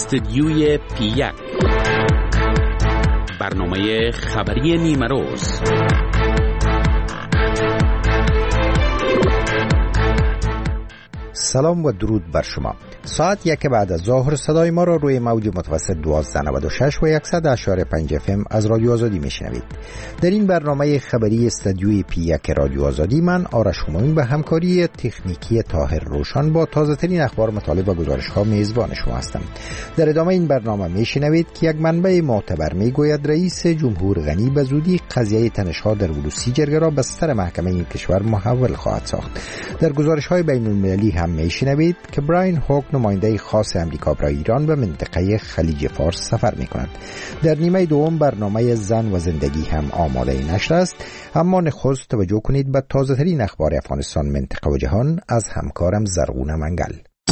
استدیوی پی1 برنامه خبری نیمه روز. سلام و درود بر شما. ساعت 1 بعد از ظهر صدای ما را روی موج متوسط 1296 و 100.5 FM از رادیو آزادی میشنوید. در این برنامه خبری استدیوی پی1 رادیو آزادی من آرش همایون به همکاری تکنیکی طاهر روشن با تازه ترین اخبار، مطالب و گزارش ها میزبان شما هستم. در ادامه این برنامه میشنوید که یک منبع معتبر میگوید رئیس جمهور غنی به زودی قضیه تنش‌ها در ولوسی جرگه را به سر محکمه این کشور محول خواهد ساخت. در گزارش های بین المللی هم میشنوید که براین هوک نماینده خاص امریکا برای ایران به منطقه خلیج فارس سفر می‌کند. در نیمه دوم برنامه زن و زندگی هم آماده نشر است، اما نخست توجه کنید به تازه‌ترین اخبار افغانستان، منطقه و جهان از همکارم زرغون منگل.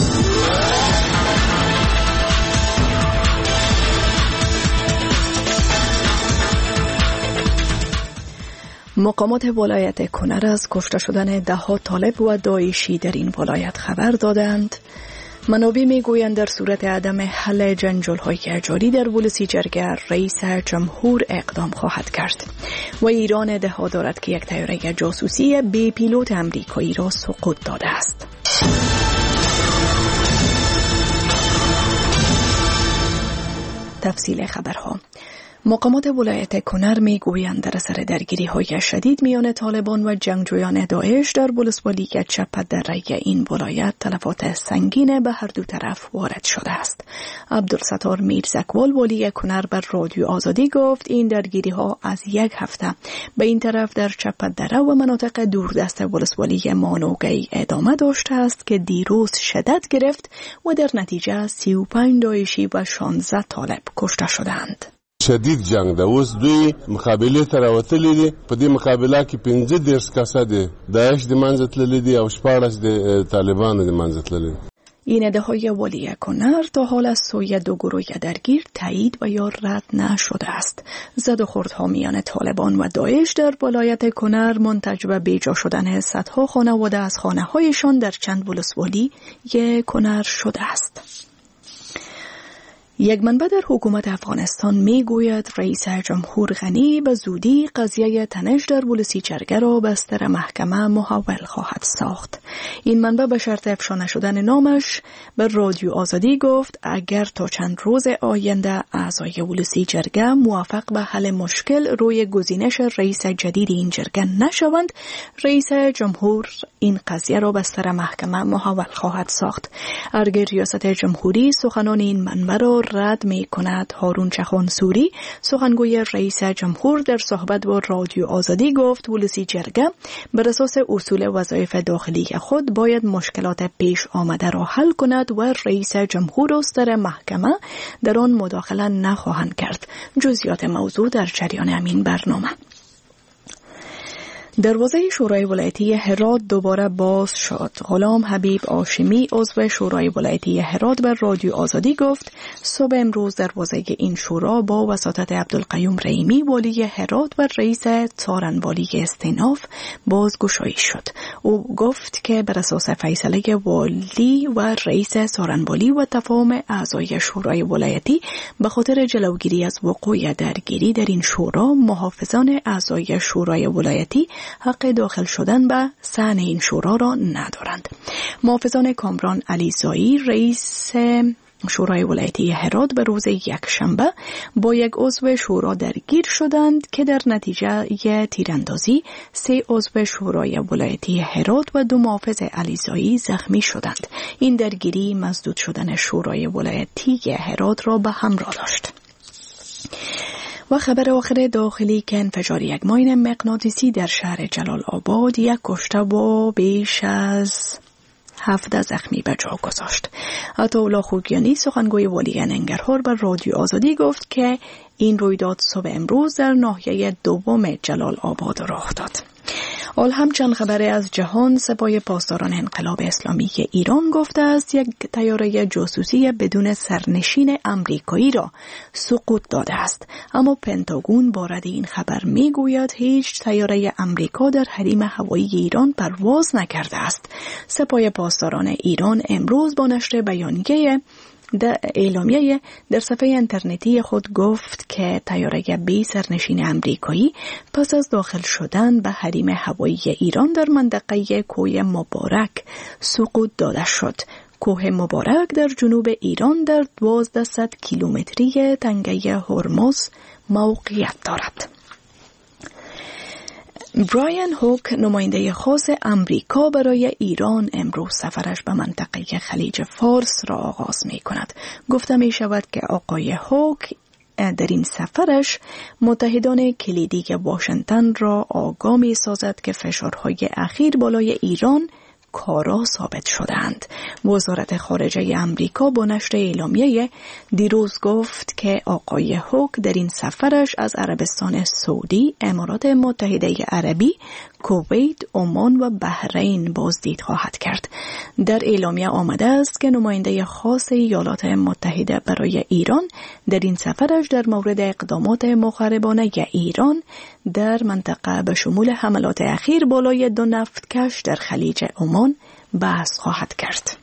مقامات ولایت کنر از کشته شدن 10 طالب و داعشی در این ولایت خبر دادند. منابع میگویند در صورت عدم حل جنجال‌های جاری در ولوسی جرگه رئیس جمهور اقدام خواهد کرد و ایران ادعا دارد که یک طیاره جاسوسی بی پیلوت امریکایی را سقوط داده است. تفصیل خبرها. مقامات ولایت کنر میگویند در اثر درگیری‌های شدید میان طالبان و جنگجویان داعش در ولسوالی چپدره این ولایت تلفات سنگین به هر دو طرف وارد شده است. عبدالستار میرزکوال والی کنر بر رادیو آزادی گفت این درگیری‌ها از یک هفته به این طرف در چپدره و مناطق دوردست ولسوالی مانوگی ادامه داشته است که دیروز شدت گرفت و در نتیجه 35 داعشی و 16 طالب کشته شدند. شدید جنگ ده. اوس دوی مقابله ته راوتلي دي. په دې مقابله کې 15 کسه دي داعش د منځ تللي دي او 14 د طالبانو د منځ تللي. این ادعای والی کنر تا حال از سوی دو گروه درگیر تایید و یا رد نشده است. زد و خوردها میان طالبان و داعش در ولایت کنر منتج به بیجا شدن صدها خانواده از خانه‌هایشان در چند ولسوالی کنر شده است. یک منبع در حکومت افغانستان میگوید رئیس جمهور غنی به زودی قضیه تنش در ولوسی جرگه را به سر محکمه محول خواهد ساخت. این منبع به شرط افشا نشدن نامش به رادیو آزادی گفت اگر تا چند روز آینده اعضای ولوسی جرگه موافق به حل مشکل روی گزینش رئیس جدید این جرگه نشوند، رئیس جمهور این قضیه را به سر محکمه محول خواهد ساخت. ارگ ریاست جمهوری سخنان این منبع را رد می کند. هارون چخان سوری سخنگوی رئیس جمهور در صحبت با رادیو آزادی گفت ولوسی جرگه بر اساس اصول وظایف داخلی خود باید مشکلات پیش آمده را حل کند و رئیس جمهور و سر محکمه در آن مداخله نخواهند کرد. جزئیات موضوع در جریان همین برنامه. دروازه شورای ولایتی هرات دوباره باز شد. غلام حبیب هاشمی عضو شورای ولایتی هرات بر رادیو آزادی گفت صبح امروز دروازه این شورا با وساطت عبدالقیوم رحیمی والی هرات و رئیس څارنوالی استیناف بازگشایی شد. او گفت که بر اساس فیصله والی و رئیس څارنوالی و تفاهم اعضای شورای ولایتی به خاطر جلوگیری از وقوع درگیری در این شورا محافظان اعضای شورای ولایتی حق داخل شدن به صحن این شورا را ندارند. محافظان کامران علیزایی رئیس شورای ولایتی هرات به روز یکشنبه با یک عضو شورا درگیر شدند که در نتیجه تیراندازی 3 عضو شورای ولایتی هرات و 2 محافظ علیزایی زخمی شدند. این درگیری مسدود شدن شورای ولایتی هرات را به همراه داشت. و خبر آخر داخلی که انفجار یک ماین مغناطیسی در شهر جلال آباد 1 کشته و بیش از 17 زخمی به جا گذاشت. عطاالله خوگیانی سخنگوی والی ننگرهار بر رادیو آزادی گفت که این رویداد صبح امروز در ناحیه دوم جلال آباد رخ داد. حال همچنان خبری از جهان، سپاه پاسداران انقلاب اسلامی ایران گفته است یک طیاره جاسوسی بدون سرنشین آمریکایی را سقوط داده است. اما پنتاگون بارد این خبر میگوید هیچ طیاره آمریکا در حریم هوایی ایران پرواز نکرده است. سپاه پاسداران ایران امروز با نشر بیانیه اعلامیه در صفحه اینترنتی خود گفت که طیاره بی سرنشین آمریکایی پس از داخل شدن به حریم هوایی ایران در منطقه کوه مبارک سقوط داده شد. کوه مبارک در جنوب ایران در 1200 کیلومتری تنگه هرمز موقعیت دارد. برایان هوک، نماینده خاص امریکا برای ایران، امروز سفرش به منطقه خلیج فارس را آغاز می کند. گفته می شود که آقای هوک در این سفرش متحدان کلیدی واشنگتن را آگاه می سازد که فشارهای اخیر بالای ایران کارا ثابت شدند. وزارت خارجه امریکا با نشر اعلامیه دیروز گفت که آقای هوک در این سفرش از عربستان سعودی، امارات متحده عربی، کویت، عمان و بحرین بازدید خواهد کرد. در اعلامیه آمده است که نماینده خاص ایالات متحده برای ایران در این سفرش در مورد اقدامات مخربانه ایران در منطقه به شمول حملات اخیر بالای 2 نفتکش در خلیج عمان بحث خواهد کرد.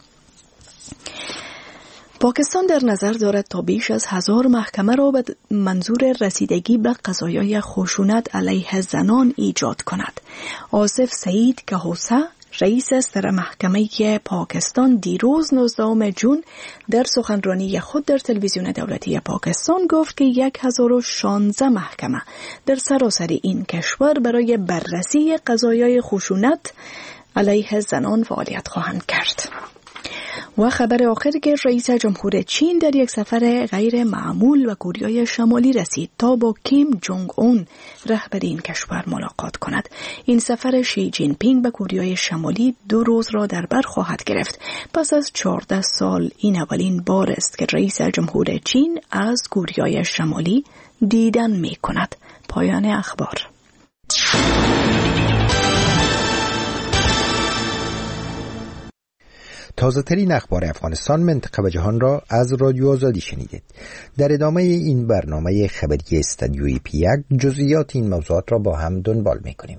پاکستان در نظر دارد تا بیش از 1000 محکمه را به منظور رسیدگی به قضایای خشونت علیه زنان ایجاد کند. آصف سعید کهوسه، رئیس سر محکمه پاکستان، دیروز 19 جون در سخنرانی خود در تلویزیون دولتی پاکستان گفت که 1016 محکمه در سراسر این کشور برای بررسی قضایای خشونت علیه زنان فعالیت خواهند کرد. و خبر آخر که رئیس جمهور چین در یک سفر غیر معمول به کره شمالی رسید تا با کیم جونگ اون رهبر این کشور ملاقات کند. این سفر شی جین پینگ به کره شمالی 2 روز را در بر خواهد گرفت. پس از 14 سال این اولین بار است که رئیس جمهور چین از کره شمالی دیدن می کند. پایان اخبار. تازه ترین اخبار افغانستان، منطقه و جهان را از رادیو آزادی شنیدید. در ادامه این برنامه خبری استدیوی پیک جزئیات این موضوعات را با هم دنبال می‌کنیم.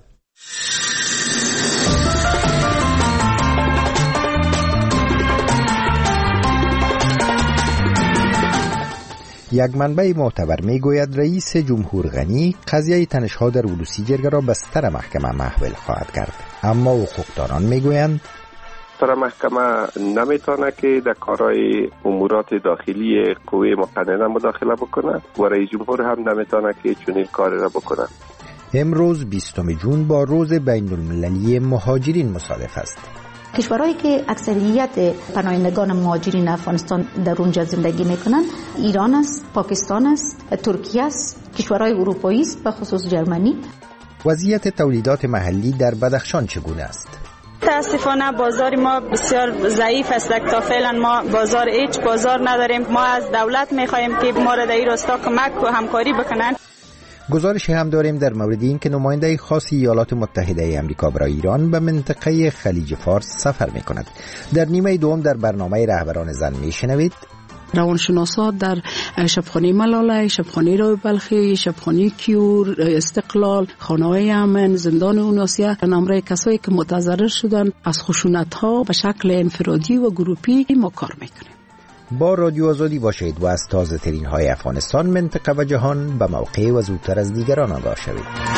یک منبع معتبر میگوید رئیس جمهور غنی قضیه تنش‌ها در ولوسی جرگه را به ستر محکمه محول خواهد کرد، اما حقوقدانان میگویند ستر محکمه نمیتونه که در کارهای امورات داخلی قوه مقننه مداخله بکنه و رئیس جمهور هم نمیتونه که چنین کاری را بکنه. امروز 20 جون با روز بین المللی مهاجرین مصادف است. کشورهایی که اکثریت پناهندگان مهاجرین افغانستان در اونجا زندگی میکنن ایران است، پاکستان است، ترکیه است، کشورهای اروپایی است، به خصوص جرمنی. وضعیت تولیدات محلی در بدخشان چگونه است؟ متاسفانه بازار ما بسیار ضعیف است. تا فعلا ما هیچ بازار نداریم. ما از دولت میخواهیم که ما را در این راستا کمک و همکاری بکنند. گزارش هم داریم در مورد این که نماینده خاص ایالات متحده آمریکا برای ایران به منطقه خلیج فارس سفر میکند. در نیمه دوم در برنامه رهبران زن میشنوید روانشناسا در شبخانه ملاله، شبخانه رای بلخی، شبخانه کیور، استقلال، خانه‌های امن، زندان اوناسیه نمره کسایی که متضرر شدن از خشونت‌ها به شکل انفرادی و گروپی ما کار میکنیم. با رادیو آزادی باشید و از تازه ترین های افغانستان، منطقه و جهان به موقع و زودتر از دیگران آگاه شوید.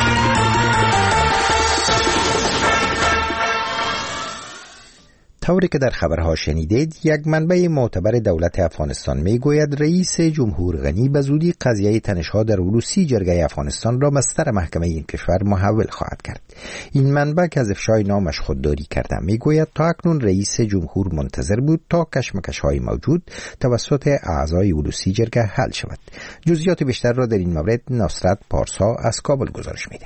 طوری که در خبرها شنیدید، یک منبع معتبر دولت افغانستان میگوید رئیس جمهور غنی به زودی قضیه تنش‌ها در ولوسی جرگه افغانستان را به ستر محکمه این کشور محول خواهد کرد. این منبع که از افشای نامش خودداری کرده میگوید تا اکنون رئیس جمهور منتظر بود تا کشمکش‌های موجود توسط اعضای ولوسی جرگه حل شود. جزئیات بیشتر را در این مورد نصرت پارسا از کابل گزارش می‌دهد.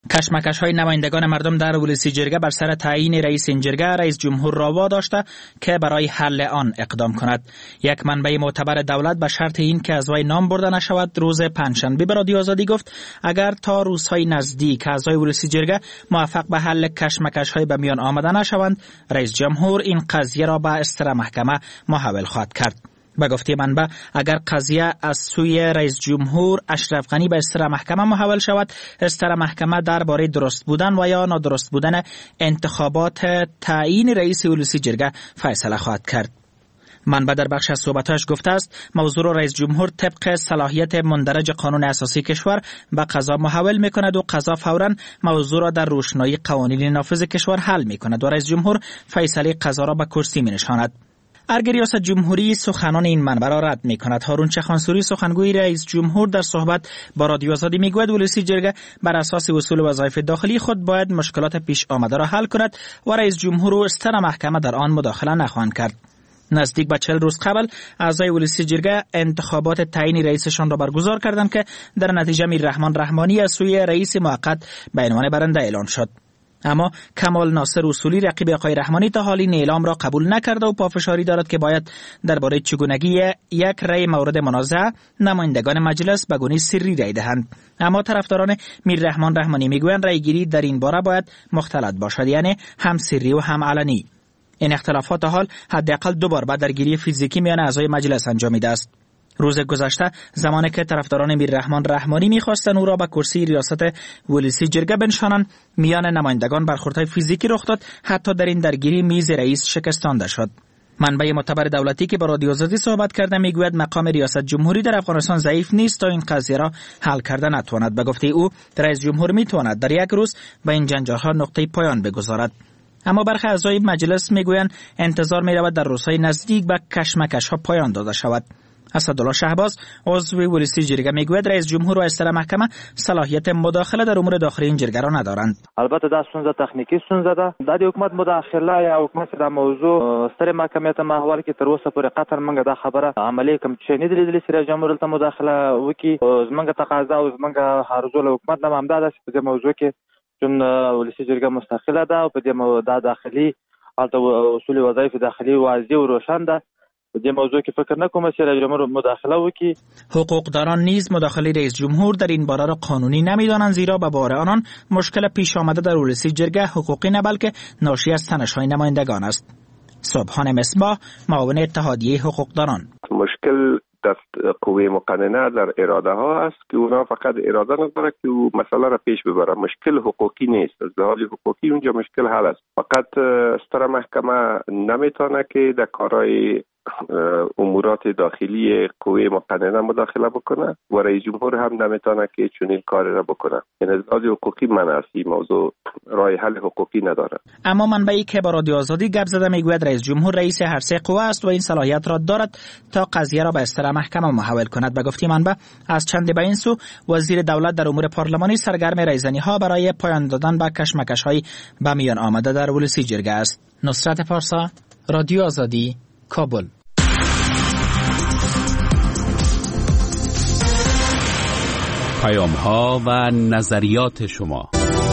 کشمکش‌های نمایندگان مردم در ولسی جرگه بر سر تعیین رئیس این جرگه رئیس جمهور را واداشته که برای حل آن اقدام کند. یک منبع معتبر دولت به شرط این که از وی نام برده نشود روز پنجشنبه به رادیو آزادی گفت اگر تا روزهای نزدیک اعضای ولسی جرگه موفق به حل کشمکش‌های به میان آمده نشوند، رئیس جمهور این قضیه را به استر محکمه محول خواهد کرد. به گفته منبع اگر قضیه از سوی رئیس جمهور اشرف غنی به استر محکمه محول شود، استر محکمه درباره درست بودن و یا نادرست بودن انتخابات تعیین رئیس ولسی جرگه فیصله خواهد کرد. منبع در بخش از صحبتاش گفته است موضوع را رئیس جمهور طبق صلاحیت مندرج قانون اساسی کشور به قضا محول میکند و قضا فوراً موضوع را در روشنایی قوانین نافذ کشور حل میکند و رئیس جمهور فیصله قضا را به کرسی مینشاند. ارگ ریاست جمهوری سخنان این منبع را رد می‌کند. هارون چخانسوری سخنگوی رئیس جمهور در صحبت با رادیو آزادی میگوید ولسی جرگه بر اساس اصول وظایف داخلی خود باید مشکلات پیش آمده را حل کند و رئیس جمهور و استر محکمه در آن مداخله نخواهند کرد. نزدیک به 40 روز قبل اعضای ولسی جرگه انتخابات تعیین رئیسشان را برگزار کردند که در نتیجه میررحمان رحمانی از سوی رئیس موقت به عنوان برنده اعلان شد. اما کمال ناصر اصولی رقیب آقای رحمانی تا حال این اعلام را قبول نکرده و پافشاری دارد که باید درباره چگونگی یک رأی مورد منازعه نمایندگان مجلس به گونه سری رأی دهند. اما طرفداران میررحمان رحمانی میگویند رأی گیری در این باره باید مختلط باشد، یعنی هم سری و هم علنی. این اختلافات حال حداقل 2 بار به درگیری فیزیکی میان اعضای مجلس انجامیده است. روز گذشته زمانی که طرفداران میررحمان رحمانی می‌خواستند او را به کرسی ریاست ولسی جرگه بنشانند، میان نمایندگان برخوردهای فیزیکی رخ داد، حتی در این درگیری میز رئیس شکستانده شد. منبع معتبر دولتی که با رادیو آزادی صحبت کرده میگوید مقام ریاست جمهوری در افغانستان ضعیف نیست تا این قضیه را حل کرده نتواند. به گفته او رئیس جمهور میتواند در یک روز به این جنجال‌ها نقطه پایان بگذارد. اما برخی اعضای مجلس میگویند انتظار می‌رود در روزهای نزدیک به کشمکش‌ها پایان داده شود. اسدالله شهباز عضو ولسی جرگه میگوید رئیس جمهور و استر محکمه صلاحیت مداخله در امور داخلی این جرگه را ندارند. البته دا ستونزه تخنیکی ستونزه ده. د حکومت مداخله یا حکومت د موضوع ستر محکمې ته محول کې تر اوسه پورې قطر منګه دا خبره عملی کوم چې نه دي لیدلې رئیس جمهور ته مداخله وکي. زمونږه تقاضا او زمونږه هرزو له حکومت نه همدا ده چې په موضوع کې چون ولسی جرګه مستقله ده او په دې موضوع داخلي البته اصول وظایف داخلي واضح او روشن ده. در موضوع که فکر نکنم که رئیس جمهور مداخله وکي. حقوقداران نیز مداخله رئیس جمهور در این باره را قانونی نمیدانند، زیرا به باره آنان مشکل پیش آمده در ولسی جرگه حقوقی نه بلکه ناشی از تنش‌های نمایندگان است. سبحان مصباح، معاون اتحادیه حقوقداران: مشکل دست قوه مقننه در اراده ها است که اونا فقط اراده نداره که او مسئله را پیش ببره. مشکل حقوقی نیست، از لحاظ حقوقی اونجا مشکل حل است. فقط استر محکمه نمیتونه که در کارهای امورات داخلی قوه مقننه مداخله بکنه و رئیس جمهور هم نمیتونه که چنین کاری را بکنه. یعنی از لحاظ حقوقی مناسی موضوع راه حل حقوقی نداره. اما منبعی که با رادیو آزادی گپ زده میگوید رئیس جمهور رئیس هر سه قوه است و این صلاحیت را دارد تا قضیه را به استر محکمه محول کند. به گفته منبع از چند به این سو وزیر دولت در امور پارلمانی سرگرم رایزنی ها برای پایان دادن به کشمکش‌های به میان آمده در ولسی جرگه است. نصرت پارسا، رادیو آزادی، کابل. پیام‌ها و نظریات شما.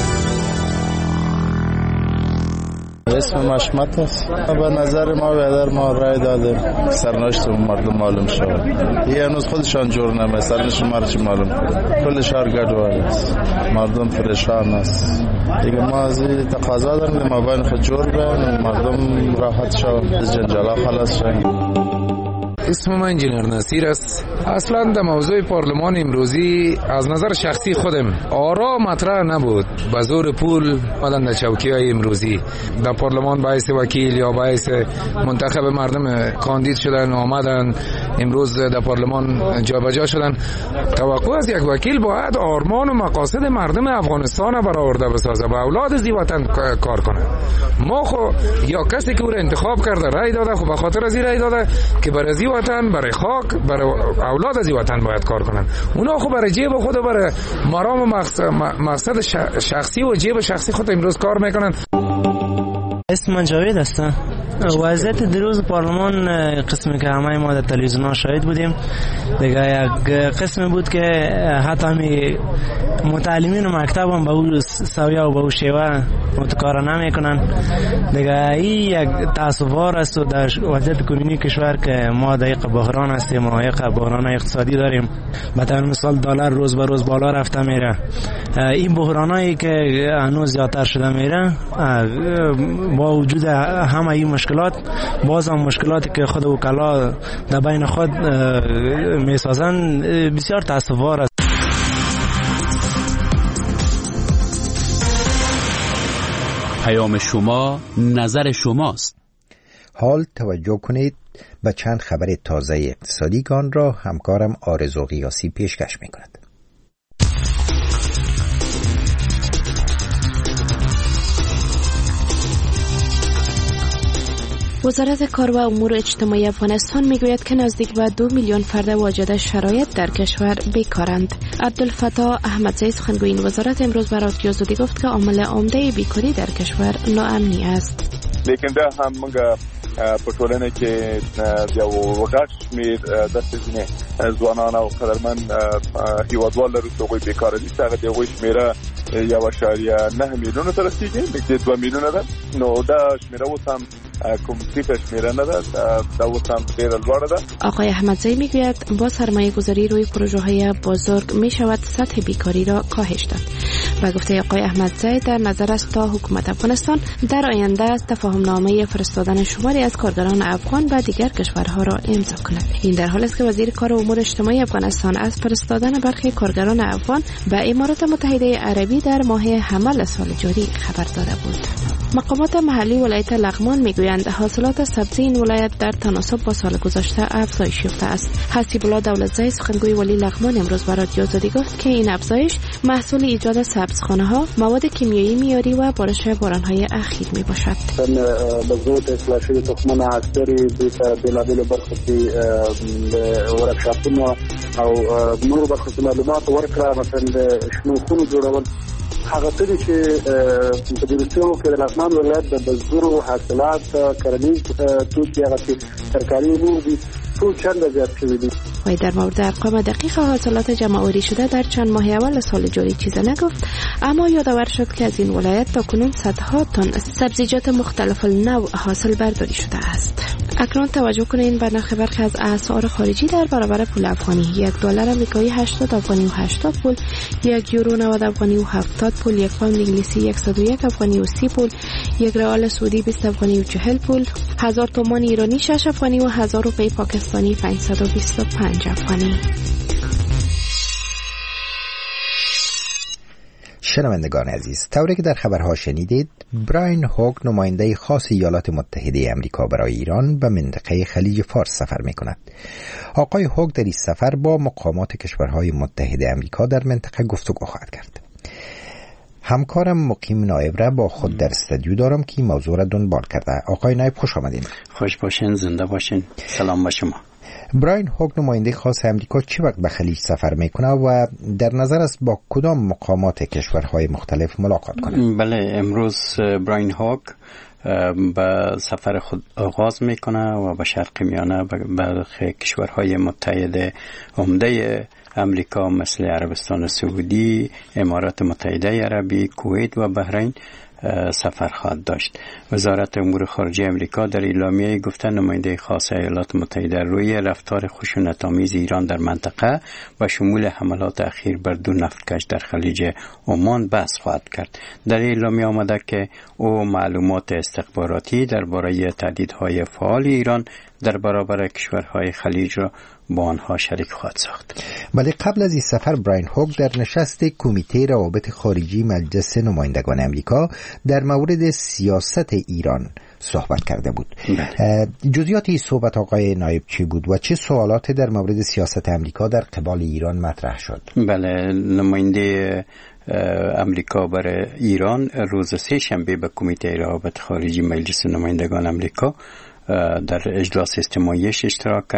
اسم مشمت است. به نظر ما و در ما رای دادیم سرنوشت مردم معلوم شد. یه هنوز خودشان جور نمیه، سرنوشت مردم معلوم کنه. کل شهر گډوډ است، مردم پریشان است. دیگه ما از تقاضا داریم ما باید خود جور بین مردم راحت شد، جنجالا خلاص شد. اسم من انجینر نصیر است. اصلا در موضوع پارلمان امروزی از نظر شخصی خودم آرا مطرح نبود. به زور پول مدن در چوکی های امروزی در پارلمان باعث وکیل یا باعث منتخب مردم کاندید شدن آمدن، امروز در پارلمان جابجا شدن. توقع از یک وکیل باید آرمان و مقاصد مردم افغانستان برآورده بسازه، به اولاد زی وطن کار کنه. ما خو یا کسی که او را انتخاب کرده رای داده، خو به خاطر از رای داده که برای زی وطن، برای خاک، برای اولاد از وطن باید کار کنن. اونا خو برای جیب خود و برای مرام و مقصد شخصی و جیب شخصی خود امروز کار میکنن. اسم من جاوید است. وضعیت دیروز پارلمان قسمی که همه ما در تلویزیون ها شاهد بودیم دیگه، یک قسم بود که حتی همی متعلمین و مکتب هم به او سویه و به او شیوه متکارا نمیکنن دیگه. این یک تاسف‌آور است و در وضعیت کنونی کشور که ما در یک بحران هستیم و یک بحران اقتصادی داریم. مثلا مثال دلار روز به روز بالا رفته میره. این بحرانایی که هنوز زیادتر شده میره با وجود همه این مشکلات، باز هم مشکلاتی که خود وکلا در بین خود میسازن بسیار تاسف‌آور است. پیام شما، نظر شماست. حال توجه کنید به چند خبر تازه اقتصادی که آن را همکارم آرزو قیاسی پیشکش می کند. وزارت کار و امور اجتماعی افغانستان میگوید که نزدیک به 2 میلیون فرد واجد شرایط در کشور بیکارند. عبدالفتاح احمدزی سخنگوی این وزارت امروز به رادیو آزادی گفت که عامل عمده بیکاری در کشور ناامنی است. لیکن دا هم موږ په ټولنه کې یو غټ شمېر داسې ځینې ځوانان او قدرمن هیوادوال لرو چې هغوی بیکاره دي. هغه د هغوی شمېره 1.9 میلیونه ته رسېږي، نږدې 2 میلیونه ده. نو دا شمېره اوس هم کوم ټیټه شمېره نه ده، دا اوس هم ډېره لوړه ده. آقای احمدزی میگوید با سرمایه گذاری روی پروژه های بزرگ می شود سطح بیکاری را کاهش داد. و گفته آقای احمدزی در نظر است تا حکومت افغانستان در آینده تفاهم نامه فرستادن شماری از کارگران افغان به دیگر کشورها را امضا کند. این در حالی است که وزیر کار و امور اجتماعی افغانستان از فرستادن برخی کارگران افغان به امارات متحده عربی در ماه حمل سال جاری خبر داده بود. مقامات محلی ولایت لغمان میگویند حاصلات سبزی این ولایت در تناسب با سال گذشته افزایش یافته است. حسیب الله دولتزی سخنگوی ولی لغمان امروز به رادیو آزادی گفت که این افزایش محصول ایجاد سبزخانه‌ها، مواد کیمیایی میاری و بارش باران‌های اخیر میباشد. بزرگ اصلاحی تخمونه عسکری د بلابل برخصی ورکشاپونه او نور برخصی معلومات ورکړه، مثلا شنو خونو جوړول. هغه څه چې په دې وسیلو کې د لغمان ولایت د بزګرو حاصلات کرنیز توکي هغه ترکاري نور دي ټول چند زیات شوي دي. وی در مورد ارقام دقیق حاصلات جمع‌آوری شده در چند ماه اول سال جاری چیزی نگفت، اما یادآور شد که از این ولایت تاکنون صدها تن سبزیجات مختلف النوع حاصل برداری شده است. اکنون توجه کنید به نرخ برخی از اسعار خارجی در برابر پول افغانی. $1 آمریکایی 80 افغانی و 80 پول، $1 یورو 90 افغانی و 70 پول، 1 پوند انگلیسی 101 افغانی و 30 پول، 1 ریال سعودی 20 افغانی و 40 پول، 1000 تومان ایرانی 6 افغانی و 1000 روپیه پاکستانی 525 افغانی. شنوندگان عزیز، طوری که در خبرها شنیدید، براین هوگ نماینده خاص ایالات متحده آمریکا برای ایران به منطقه خلیج فارس سفر می کند. آقای هوگ در این سفر با مقامات کشورهای متحده آمریکا در منطقه گفتگو خواهد کرد. همکارم مقیم نایب را با خود در استودیو دارم که موضوع را دنبال کرده. آقای نایب خوش آمدین. خوش باشین، زنده باشین. سلام با شما. براین هوگ نماینده خاص امریکا چه وقت به خلیج سفر میکنه و در نظر است با کدام مقامات کشورهای مختلف ملاقات کنه؟ بله، امروز براین هوگ به سفر خود آغاز میکنه و به شرق میانه به کشورهای متحده عمده امریکا مثل عربستان سعودی، امارات متحده عربی، کویت و بحرین سفر خواهد داشت. وزارت امور خارجه امریکا در اعلامیه گفته نماینده خاص ایالات متحده روی رفتار خشونت‌آمیز ایران در منطقه و شمول حملات اخیر بر 2 نفتکش در خلیج عمان بحث خواهد کرد. در اعلامیه آمده که او معلومات استخباراتی درباره تهدیدهای فعال ایران در برابر کشورهای خلیج را با آنها شریک خواهد ساخت. ولی قبل از این سفر براین هوگ در نشست کمیته روابط خارجی مجلس نمایندگان امریکا در مورد سیاست ایران صحبت کرده بود. جزئیات این صحبت آقای نایب چی بود و چه سوالاتی در مورد سیاست امریکا در قبال ایران مطرح شد؟ بله، نماینده امریکا برای ایران روز 3 شنبه به کمیته روابط خارجی مجلس نمایندگان امریکا در اجلاس اجتماعیش اشتراک کرد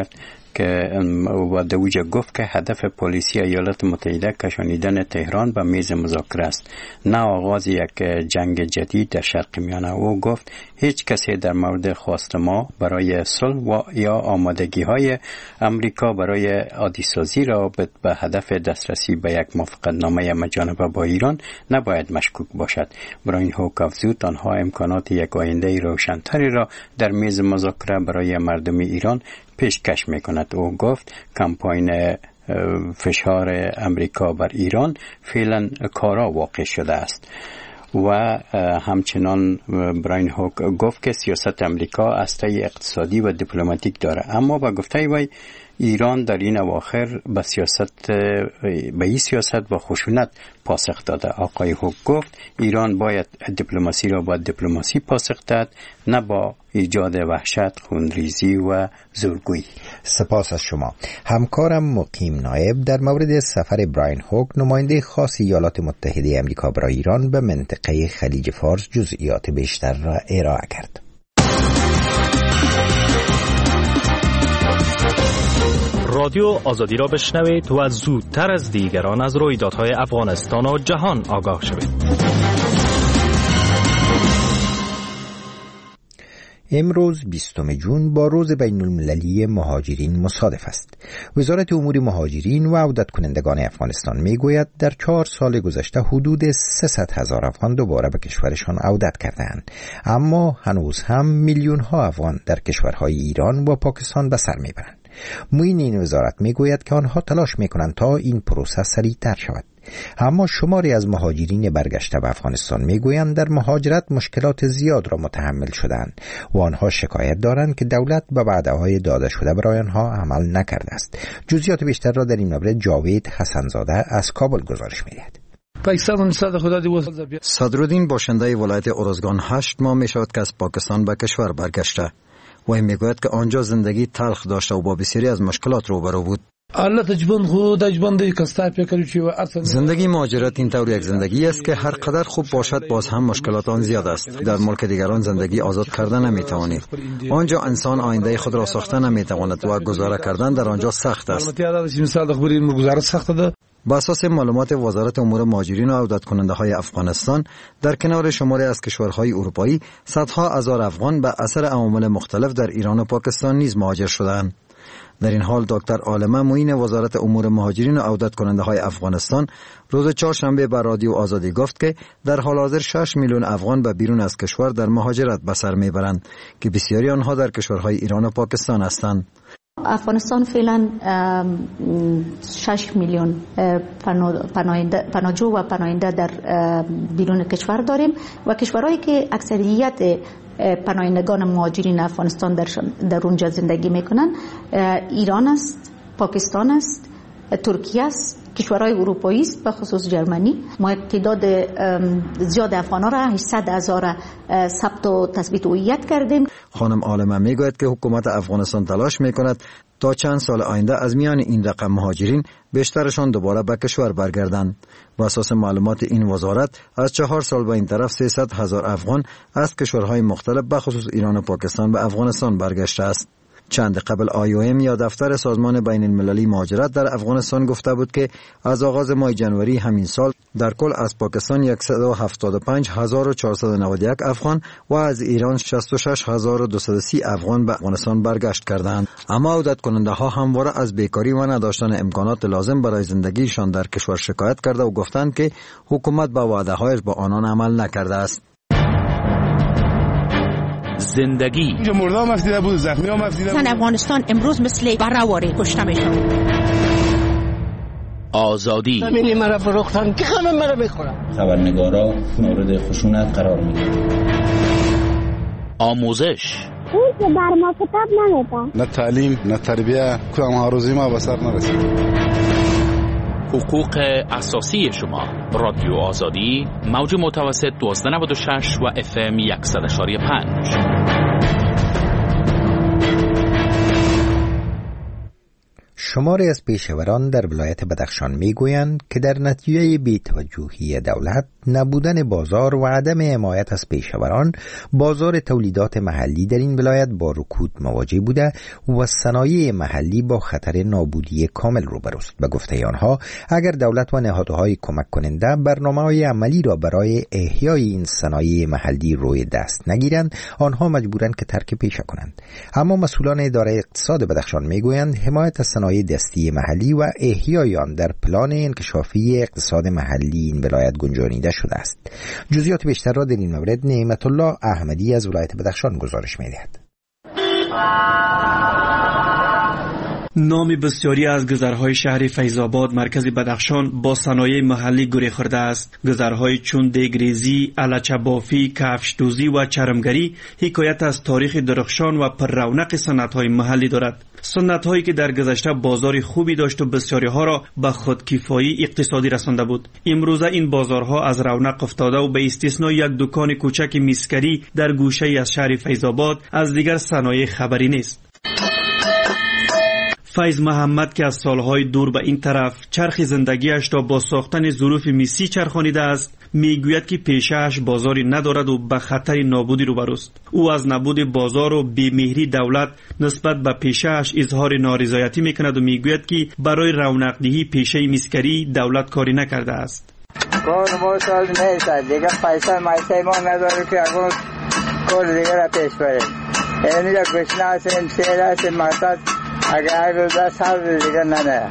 که و دوجه گفت که هدف پلیسی ایالات متحده کشانیدن تهران به میز مذاکره است، نه آغاز یک جنگ جدید در شرق میانه. او گفت هیچ کسی در مورد خواست ما برای صلح و یا آمادگی های امریکا برای عادی‌سازی رابط به هدف دسترسی به یک موافقتنامه مجانبه با ایران نباید مشکوک باشد. براین هوک افزود آنها امکانات یک آینده روشن‌تری را در میز مذاکره برای مردم ایران پیشکش می‌کند. او گفت کمپاین فشار امریکا بر ایران فعلا کارا واقع شده است. و همچنان براین هوک گفت که سیاست امریکا هسته اقتصادی و دیپلماتیک داره، اما با گفته وی ایران در این اواخر به این سیاست با خشونت پاسخ داده. آقای هوک گفت ایران باید دیپلماسی را با دیپلماسی پاسخ داد، نه با ایجاد وحشت، خونریزی و زورگویی. سپاس از شما. همکارم مقیم نایب در مورد سفر براین هوک نماینده خاص ایالات متحده آمریکا برای ایران به منطقه خلیج فارس جزئیات بیشتر را ارائه کرد. رادیو آزادی را بشنوید و زودتر از دیگران از رویدادهای افغانستان و جهان آگاه شوید. امروز 20 جون با روز بین المللی مهاجرین مصادف است. وزارت امور مهاجرین و عودت کنندگان افغانستان می گوید در 4 سال گذشته حدود 300,000 افغان دوباره به کشورشان عودت کردند، اما هنوز هم میلیون ها افغان در کشورهای ایران و پاکستان به سر می برند. معین این وزارت می گوید که آنها تلاش می کنند تا این پروسه سریعتر شود، اما شماری از مهاجرین برگشته به افغانستان می گویند در مهاجرت مشکلات زیاد را متحمل شدند و آنها شکایت دارند که دولت به وعده‌های داده شده برای آنها عمل نکرده است. جزئیات بیشتر را در این مورد جاوید حسنزاده از کابل گزارش می‌دهد. صدرالدین باشنده ولایت ارزگان 8 ماه می شود که از پاکستان به کشور برگشته و این میگوید که آنجا زندگی تلخ داشته و با بسیاری از مشکلات روبرو بود. زندگی مهاجرت این طور یک زندگی است که هر قدر خوب باشد باز هم مشکلات آن زیاد است. در ملک دیگران زندگی آزاد کردن نمیتوانید. آنجا انسان آینده خود را ساخته نمیتواند و گذاره کردن در آنجا سخت است. با اساس معلومات وزارت امور مهاجرین و عودت کننده های افغانستان، در کنار شماری از کشورهای اروپایی صدها هزار افغان به اثر عوامل مختلف در ایران و پاکستان نیز مهاجر شدند. در این حال دکتر عالمه معین وزارت امور مهاجرین و عودت کننده های افغانستان روز چهارشنبه بر رادیو آزادی گفت که در حال حاضر 6 میلیون افغان به بیرون از کشور در مهاجرت به سر میبرند که بسیاری آنها در کشورهای ایران و پاکستان هستند. افغانستان فعلا 6 میلیون پناهجو و پناهنده در بیرون کشور داریم و کشورهایی که اکثریت پناهندگان مهاجرین افغانستان در اونجا زندگی میکنن ایران است، پاکستان است، ترکیه است، کشورهای اروپایی است، به خصوص جرمنی. ما تعداد زیاد افغان‌ها را 800,000 ثبت و تثبیت هویت کردیم. خانم عالمه میگوید که حکومت افغانستان تلاش میکند تا چند سال آینده از میان این رقم مهاجرین بیشترشان دوباره به کشور برگردند. بر اساس معلومات این وزارت از 4 سال به این طرف 300,000 افغان از کشورهای مختلف به خصوص ایران و پاکستان به افغانستان برگشته است. چند قبل IOM یا دفتر سازمان بین المللی مهاجرت در افغانستان گفته بود که از آغاز ماه جنوری همین سال در کل از پاکستان 175,491 افغان و از ایران 66,230 افغان به افغانستان برگشت کردند. اما عودت کننده ها همواره از بیکاری و نداشتن امکانات لازم برای زندگیشان در کشور شکایت کرده و گفتند که حکومت به وعده‌هایش با آنان عمل نکرده است. زندگی اینجا مردا مفدیده بود، زخمی ها مفدیده بود. افغانستان امروز مثل برآوری کشته میشن. آزادی همین مرا فروختن که همه مرا میخورن. خبرنگارا مورد خشونت قرار میگیرن. آموزش اون که بر ما کتاب نمیدن، نه تعلیم نه تربیه، کدام آروزی ما به سر نرسید. حقوق اساسی شما. رادیو آزادی، موج متوسط 1296 و FM 100.5. شماری از پیشوران در ولایت بدخشان میگویند که در نتیجه بی‌توجهی دولت، نبودن بازار و عدم حمایت از پیشوران، بازار تولیدات محلی در این ولایت با رکود مواجه بوده و صنایع محلی با خطر نابودی کامل روبروست. به گفته آنها، اگر دولت و نهادهای کمک کننده برنامه‌های عملی را برای احیای این صنایع محلی روی دست نگیرند، آنها مجبورند که ترک پیشه کنند. اما مسئولان اداره اقتصاد بدخشان میگویند حمایت از صنایع دستی محلی و احیای آن در پلان انکشافی اقتصاد محلی این ولایت گنجانیده شده است. جزئیات بیشتر را در این مورد نعمت الله احمدی از ولایت بدخشان گزارش می‌دهد. نام بسیاری از گذرهای شهر فیض‌آباد مرکز بدخشان با صنایع محلی گره خورده است. گذرهای چون دیگریزی، الچه بافی، کفش دوزی و چرمگری حکایت از تاریخ درخشان و پر رونق صنعت‌های محلی دارد. صنعت‌هایی که در گذشته بازار خوبی داشت و بسیاری ها را به خودکفایی اقتصادی رسانده بود. امروزه این بازارها از رونق افتاده و به استثنای یک دکان کوچک میسکری در گوشه از شهر فیض‌آباد از دیگر صنایع خبری نیست. فیض محمد که از سالهای دور به این طرف چرخ زندگیش را با ساختن ظروف میسی چرخانیده است، میگوید که پیشه‌اش بازاری ندارد و به خطر نابودی روبروست. او از نبود بازار و بی‌مهری دولت نسبت به پیشه‌اش اظهار نارضایتی میکند و میگوید که برای رونق دهی پیشه میسکری دولت کاری نکرده است. کار ما سال نیست دیگه، پیسه ما نداره که اگه کار دیگه را پیش بریم. یعنی گشنه هستیم، سیل هستیم، معتاد اگر دست هر دیگه نه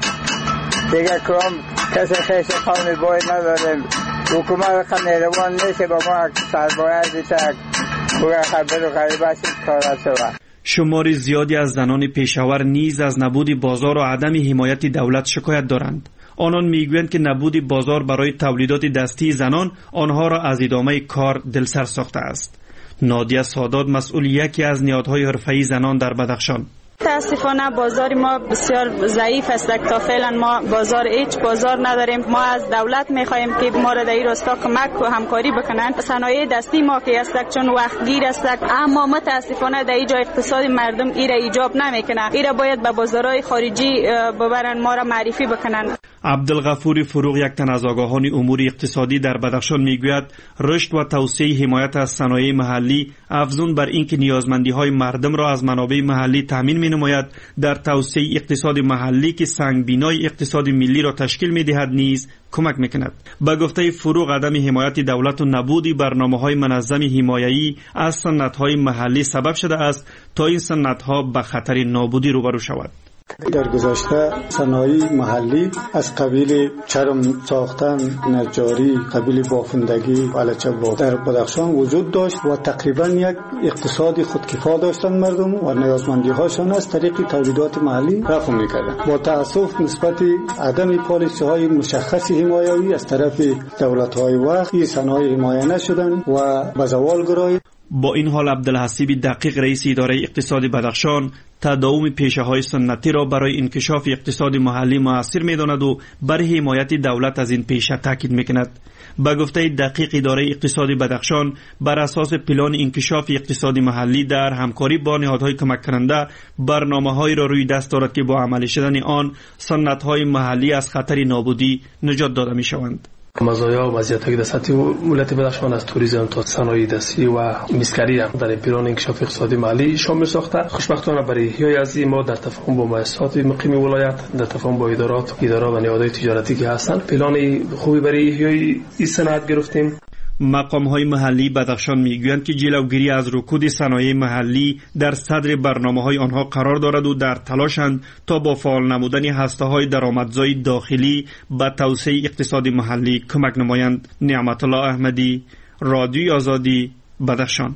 دیگه کام کسی خیش خواهی باید نداریم. حکومت خمیروان نیست با ما سربایه دیتک بگه خبر و غریب هستید کار هستوا. شماری زیادی از زنان پیشاور نیز از نبود بازار و عدم حمایت دولت شکایت دارند. آنان میگویند که نبود بازار برای تولیدات دستی زنان آنها را از ادامه کار دلسر ساخته است. نادیه سادات مسئول یکی از نهادهای حرفه‌ای زنان در بدخشان: متاسفانه بازار ما بسیار ضعیف است. تا فعلا ما هیچ بازار نداریم. ما از دولت میخواهیم که ما را در این راستا کمک و همکاری بکنند. صنایع دستی ما که است چون وقتگیر است، اما متاسفانه در اینجا اقتصاد مردم ایرا ایجاب نمیکنه. ایرا باید به بازارهای خارجی ببرن، ما را معرفی بکنند. عبدالغفور فروغ، یک تن از آگاهان امور اقتصادی در بدخشان، میگوید رشد و توسعه حمایت از صنایع محلی افزون بر اینکه نیازمندی‌های مردم را از منابع محلی تامین می‌نماید، در توسعه اقتصاد محلی که سنگبینای اقتصاد ملی را تشکیل می‌دهد نیز کمک می‌کند. با گفته فروغ، عدم حمایت دولت و نبود برنامه‌های منظم حمایتی از صنعت‌های محلی سبب شده است تا این صنعت‌ها به خطر نابودی روبرو شود. در گذشته صنایع محلی از قبیل چرم ساختن، نجاری، قبیل بافندگی، الچه باف در بدخشان وجود داشت و تقریبا یک اقتصاد خودکفا داشتن مردم و نیازمندی هاشان از طریق تولیدات محلی رفع میکردن. با تأسف نسبت عدم پالیسی های مشخص حمایتی از طرف دولت های وقت این صنایع حمایه نشدن و به زوال گرایید. با این حال عبدالحسیب دقیق، رئیس اداره اقتصاد بدخشان، تداوم پیشه‌های سنتی را برای انکشاف اقتصاد محلی موثر می‌داند و بر حمایت دولت از این پیشه تاکید می‌کند. با گفته دقیق، اداره اقتصاد بدخشان بر اساس پلان انکشاف اقتصاد محلی در همکاری با نهادهای کمک کننده برنامه‌هایی را روی دست دارد که با عملی شدن آن صنعت‌های محلی از خطر نابودی نجات داده می‌شوند. مزایا و مزیت‌های در سطح ولایت بدخشان از توریسم تا صنایع دستی و میسکری در پلان انکشاف اقتصادی محلی شامل ساخته. خوشبختانه برای احیای از این ما در تفاهم با مؤسسات مقیم ولایت، در تفاهم با ادارات و نهادهای تجارتی که هستند، پلان خوبی برای احیای این صنعت گرفتیم. مقام‌های محلی بدخشان میگویند که جلوگیری از رکود صنایع محلی در صدر برنامه‌های آنها قرار دارد و در تلاشند تا با فعال نمودن هسته‌های درآمدزای داخلی به توسعه اقتصاد محلی کمک نمایند. نعمت الله احمدی، رادیوی آزادی، بدخشان.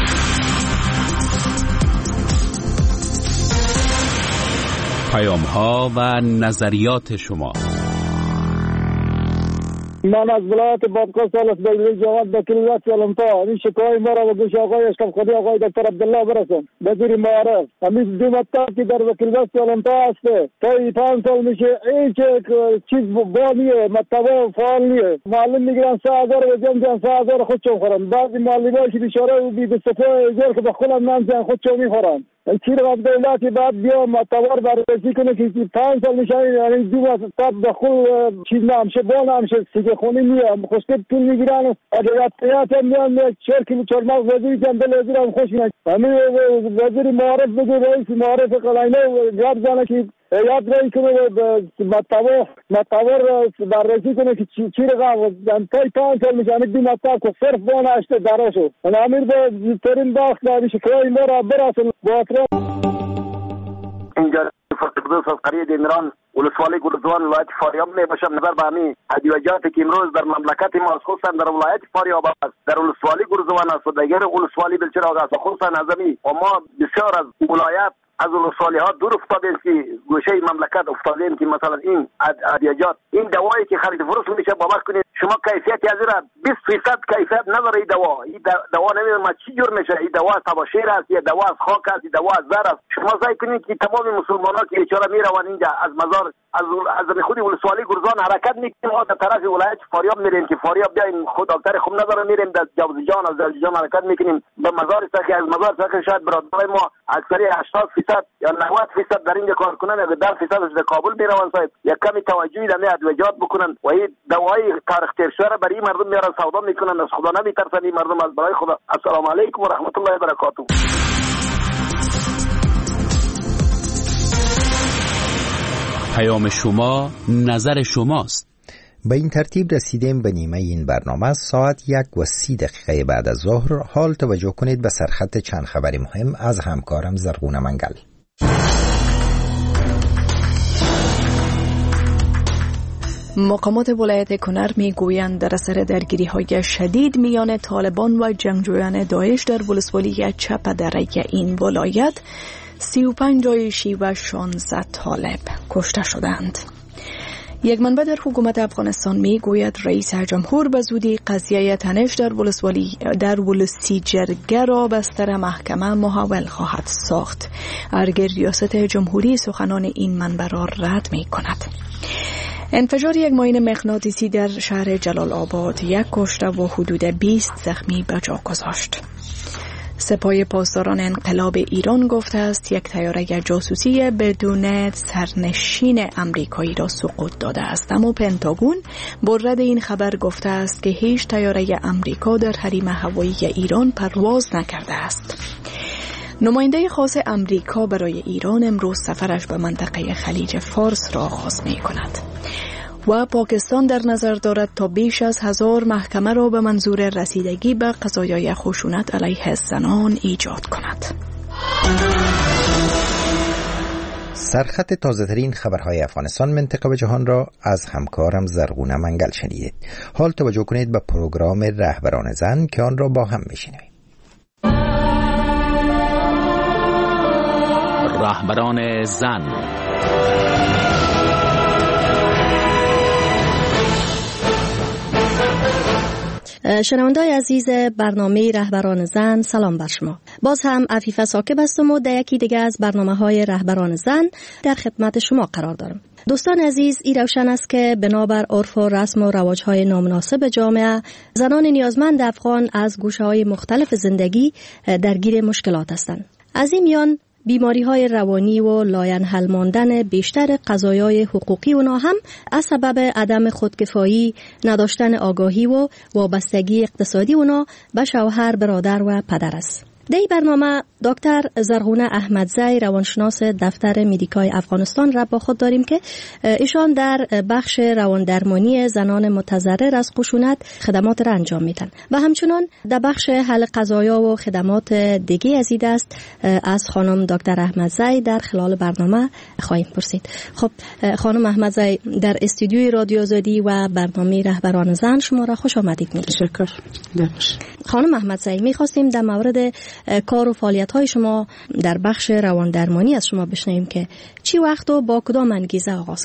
پیام‌ها و نظریات شما. من از ولایت بادغیس سالس بلوی جواد بکریت سلامتا این شکای ما را به گوش آقای اشکمخانی آقای دکتر عبدالله برسون وزیر معارف. همین دو مطلب که در وکیلگاه سلامتا هسته تا 5 سال میشه هیچ چیز بانیه مطبع فعال نیه. معلم میگیرن 3000 و جمع 3000 خودشون خورن. بعضی معلمایی که بیچاره و بی صفای ایجار که به خودم نمزن خودشون میخورن. چی رو دولتی بعد بیا متوار بررسی کنه که 5 سال میشه یعنی 2 ماه تا دخول چیز نمیشه با نمیشه سیگه خونی میام خوشت پول میگیرن ادبیات میان 4 کیلو چرماق وزیر جنبل وزیرم خوش میاد همین وزیر معارف بگه رئیس معارف قلعه جواب زنه که یاد رای کنه متوار بررسی کنه که چی رقم تا 5 سال میشه یعنی 2 ماه تا صرف با نشته دراشو امیر به ترین باخت داری شکای ما را براسل با اینجا فرقدوس از قریه دیمران ولسوالی گلزوان ولایت فاریاب می باشم نظر به همین ادویجاتی که امروز در مملکت ما خصوصا در ولایت فاریاب است در ولسوالی گلزوان است و دیگر ولسوالی بلچراغ است خصوصا نظامی و ما بسیار از ولایت از ولسوالی ها دور افتادیم که گوشه مملکت افتادیم که مثلا این ادویجات این دوایی که خرید فروش میشه باور کنید شما کیفیت از را 20% کیفیت نداره این دوا نمیدونم چی جور میشه این دوا تباشیر است یا دوا از خاک است یا دوا از زر است شما سعی کنید که تمام مسلمانان که بیچاره میروند اینجا از مزار از خود ولسوالی گرزان حرکت میکنیم ما در طرف ولایت فاریاب میریم که فاریاب بیایم خود دکتر خوب نداره میریم در جوزجان از جوزجان حرکت میکنیم به مزار ساخی از مزار ساخی شاید برادرای ما اکثری 80% یا 90% در اینجا کار کنن یا 10% در کابل میروند صاحب یک کمی توجهی در ادویجات بکنن و این دوای تاریخ ترشوره برای مردم میارن سودا میکنن از خدا نمیترسن این مردم از برای خدا. السلام علیکم و رحمت الله و برکاته. پیام شما نظر شماست. به این ترتیب رسیدیم به نیمه این برنامه. ساعت 1:30 بعد از ظهر. حال توجه کنید به سرخط چند خبری مهم از همکارم زرغونه منگل. مقامات ولایت کنر می گویند در اثر درگیری های شدید میان طالبان و جنگجویان داعش در ولسوالی چپ دره این ولایت 35 داعشی و 16 طالب کشته شدند. یک منبع در حکومت افغانستان می گوید رئیس جمهور به زودی قضیه تنش در ولسی جرگه را بستر محکمه محول خواهد ساخت. ارگ ریاست جمهوری سخنان این منبع را رد می کند. انفجار یک ماین مغناطیسی در شهر جلال آباد 1 کشته و حدود 20 زخمی به جا گذاشت. سپاه پاسداران انقلاب ایران گفته است یک طیاره جاسوسی بدون سرنشین آمریکایی را سقوط داده است، اما پنتاگون بر رد این خبر گفته است که هیچ طیاره آمریکا در حریم هوایی ایران پرواز نکرده است. نماینده خاص آمریکا برای ایران امروز سفرش به منطقه خلیج فارس را آغاز می کند و پاکستان در نظر دارد تا بیش از 1000 محکمه را به منظور رسیدگی به قضایای خشونت علیه زنان ایجاد کند. سرخط تازه‌ترین خبرهای افغانستان، منطقه و جهان را از همکارم زرغونه منگل شنیدید. حال توجه کنید به پروگرام رهبران زن که آن را با هم میشنویم. رهبران زن. شنونده‌های عزیز برنامه رهبران زن، سلام بر شما. باز هم عفیفه ساکب هستم و در یکی دیگه از برنامه‌های رهبران زن در خدمت شما قرار دارم. دوستان عزیز، این روشن است که بنابر عرف و رسم و رواج‌های نامناسب جامعه، زنان نیازمند افغان از گوشه‌های مختلف زندگی درگیر مشکلات هستند. از این میان بیماری‌های روانی و لاینحل ماندن بیشتر قضایای حقوقی اونا هم از سبب عدم خودکفایی، نداشتن آگاهی و وابستگی اقتصادی اونا به شوهر، برادر و پدر است. در این برنامه دکتر زرغونه احمدزی، روانشناس دفتر مدیکای افغانستان را با خود داریم که ایشان در بخش رواندرمانی زنان متضرر از خشونت خدمات را انجام میدن و همچنان در بخش حل قضایا و خدمات دیگه از این دست از خانم دکتر احمدزی در خلال برنامه خواهیم پرسید. خب خانم احمدزی، در استودیوی رادیو آزادی و برنامه رهبران زن شما را خوش آمدید میگیم. تشکر. خانم احمدزی، می‌خواستیم در مورد کار و فعالیت‌های شما در بخش رواندرمانی از شما بشنویم که چی وقت و با کدام انگیزه آغاز کردین؟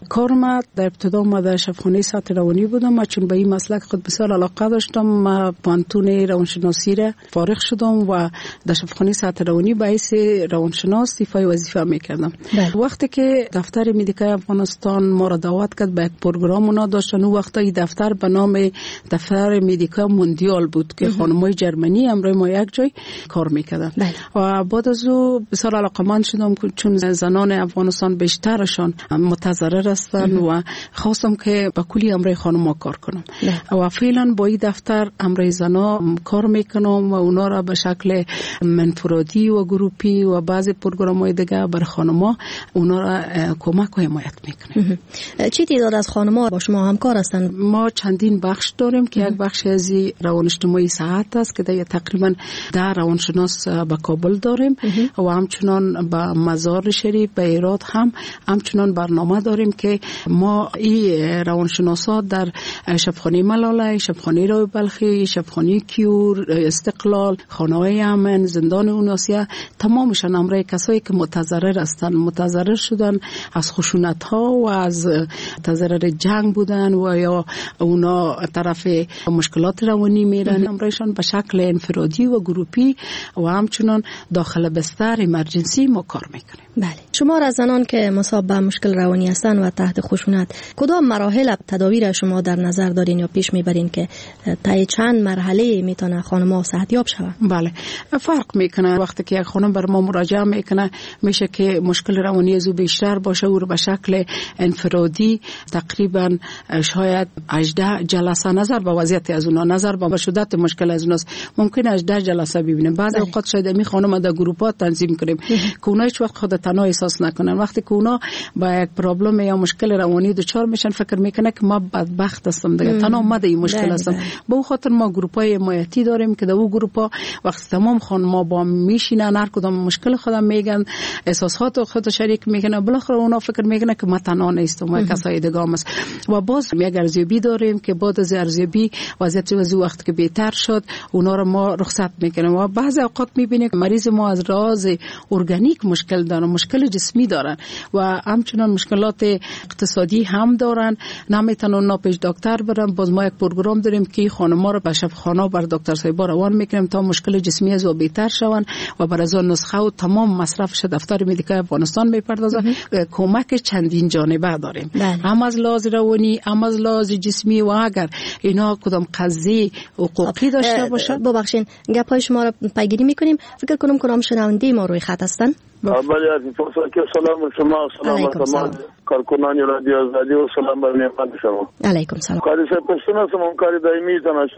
کار ما در ابتدا ما در شفاخانه سطح روانی بودم. من چون به این مسلک خود بسیار علاقه داشتم، ما پانتون روانشناسی را فارغ شدم و در شفاخانه سطح روانی به حیث روانشناس ایفای وظیفه میکردم. وقتی که دفتر مدیکای افغانستان ما را دعوت کرد به یک پروگرام اونا داشتن، اون وقتا این دفتر به نام دفتر مدیکای موندیال بود که خانمای جرمنی امروز ما یک جای کار میکردن. و بعد از او بسیار علاقه‌مند شدم چون زنان افغانستان بیشترشان متضرر هستند و خواستم که با کلی امروز خانم‌ها کار کنم. و فعلا با این دفتر امروز زنا کار میکنم و اونا را به شکل منفرادی و گروپی و بعضی پروگرام‌های دیگه بر خانم‌ها اونا را کمک و حمایت میکنیم. چی تعداد از خانم‌ها با شما همکار هستند؟ ما چندین بخش داریم که یک بخش از روان اجتماعی صحت است که در تقریبا 10 روانشناس به کابل داریم و همچنان به مزار شریف به ایراد همچنان برنامه داریم که ما این روانشناسا در شفاخانه ملاله، شفاخانه رای بلخی، شفاخانه کیور، استقلال، خانه‌های امن، زندان اوناسیه، تمامشان امروز کسایی که متضرر هستند، متضرر شدن از خشونت‌ها و از متضرر جنگ بودن و یا اونا طرف مشکلات روانی میرن، امروزشان به شکل انفرادی و گروپی و همچنان داخل بستر امرجنسی ما کار میکنیم. بله. شما را زنان که مصاب به مشکل روانی هستند و تحت خشونت، کدام مراحل تداوی شما در نظر دارین یا پیش میبرین که تا چند مرحله میتونه خانم‌ها صحتیاب شوند؟ بله، فرق میکنه. وقتی که یک خانم بر ما مراجعه میکنه میشه که مشکل روانی از او بیشتر باشه و به شکل انفرادی تقریبا شاید 18 جلسه نظر به وضعیت از اونها، نظر به شدت مشکل از اوناست، ممکنه 18 جلسه ببینیم. بعضی اوقات شاید می خانم در گروپ‌ها تنظیم کنیم که اونها هیچ وقت خود تنها احساس نکنن. وقتی که اونا با یک پرابلم یا مشکل روانی دچار میشن فکر میکنه که ما بدبخت هستم دیگه، تنها ما در این مشکل هستم. به اون خاطر ما گروپ‌های حمایتی داریم که در اون گروپ‌ها وقتی تمام خانم‌ها با میشینن، هر کدام مشکل خودم میگن، احساسات خود شریک میکنن، بالاخره اونا فکر میکنه که ما تنها نیستم، ما کسای دیگه هم است. و باز یک ارزیابی داریم که بعد از ارزیابی وضعیت از وقت که بهتر شد اونا رو ما رخصت میکنیم. و بعضی اوقات میبینیم که مریض ما از راز ارگانیک مشکل دارن، مشکل جسمی دارن و همچنان مشکلات اقتصادی هم دارن، نمیتونن اونا پیش دکتر برن. باز ما یک پروگرام داریم که خانم‌ها رو به شفاخانه بر دکتر صاحبا روان میکنیم تا مشکل جسمی از او بهتر شون و بر از نسخه و تمام مصرفش دفتر مدیکای افغانستان میپردازه. کمک چندین جانبه داریم، هم از لحاظ روانی، هم از لحاظ جسمی و اگر اینا کدام قضیه حقوقی داشته باشه. ببخشید گپای شما رو پیگیری میکنیم. فکر کنم کدام شنونده ما روی خط هستن. بله عزیز، سلام شما، سلام بر تمام کارکنان رادیو آزادی و سلام بر مهمان شما. علیکم سلام. کاری صاحب پشتون هستم، کاری دائمی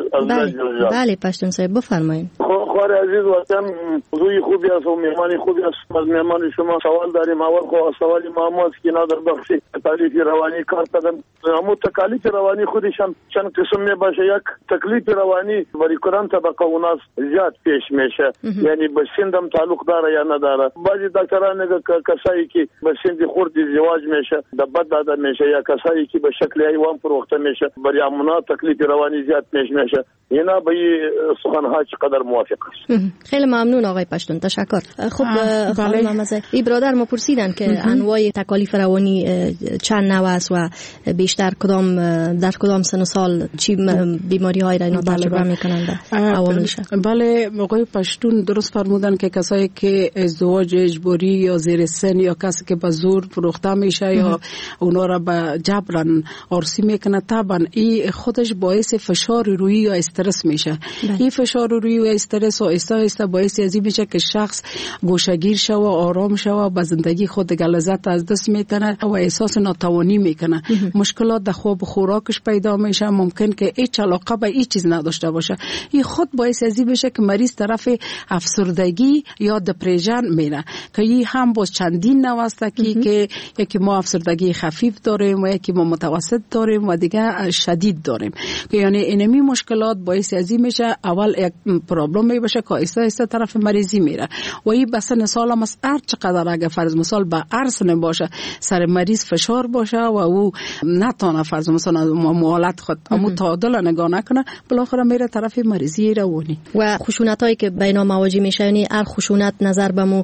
از بله پشتون صاحب بفرمایید. خوار عزیز وطن روی خوبی است و مهمانی خوبی است. از مهمان شما سوال داریم. اول خو سوال محمد که نادر بخشی تکلیف روانی کار کردن، اما تکلیف روانی خودشان چند قسم می باشه. یک تکلیف روانی برای کدام طبقه اوناس زیاد پیش میشه، یعنی به سندم تعلق داره یا نداره. بعضی دکتران میگه کسایی که به سند خرد ازدواج میشه دبت داده میشه یا کسایی که به شکل حیوان فروخته میشه برای امونا تکلیف روانی زیاد پیش میشه. اینا به سخنها چقدر موافق است؟ خیلی ممنون آقای پشتون، تشکر. خب خانم محمد ای برادر ما پرسیدن که انواع تکالیف روانی چند نوع است و بیشتر کدام در کدام سن و سال چی بیماری های را اینا تجربه میکنن عواملش؟ بله آقای پشتون درست فرمودن که کسایی که ازدواج اجباری یا زیر سن یا کسی که به زور فروخته میشه یا اونا را به جبران عرضی میکنه، طبعا این خودش باعث فشار روحی یا استرس میشه. این فشار روحی و استرس و آهسته باعث ازی میشه که شخص گوشه‌گیر شه و آرام شه و به زندگی خود لذت از دست میتونه و احساس ناتوانی میکنه. مشکلات در خواب و خوراکش پیدا میشه، ممکن که هیچ علاقه به هیچ چیز نداشته باشه. این خود باعث ازی بشه که مریض طرف افسردگی یا دپرشن میره که این هم باز چندین نوع است که یکی ما افسردگی خفیف داریم و یکی ما متوسط داریم و دیگه شدید داریم. که یعنی اینمی مشکلات باعث ازی میشه اول یک پرابلم میشه که آهسته طرف مریضی میره و این بس سال هم از هر چقدر اگه فرض مثال به عرض نباشه سر مریض فشار باشه و او نتونه فرض مثلا معالجه خود امو تعادل نگاه نکنه، بالاخره میره طرف مریضی روانی. و خشونت هایی که بینا مواجه میشه، یعنی هر خشونت نظر به مو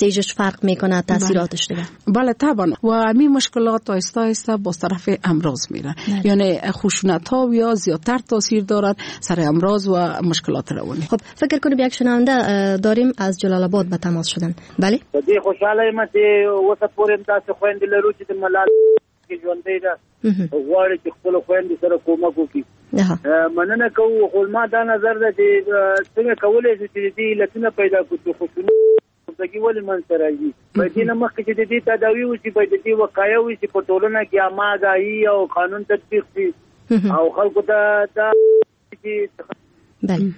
نتایجش فرق میکنه تاثیراتش دیگه؟ بله طبعا و همین مشکلات آهسته آهسته با طرف امراض میره. یعنی خشونت ها یا زیادتر تاثیر دارد سر امراض و مشکلات روانی. خب فکر کنم یک شنونده داریم از جلال آباد به تماس شدن. بله دی خوشاله یم چې وسه پورم تاسو خويندې لرو چې د ملال کې ژوندې ده غواړي چې خپل خويندې سره کومک وکړي. مننه کوو خو ما دا نظر ده چې څنګه کولای شي چې دې لکه پیدا کړو خو دغه ولې منځ راځي په دې نه مخکې چې دې تداوی وشي په دې وقایع وشي په ټولنه کې اماګاهي او قانون تطبیق شي او خلکو ته دا بله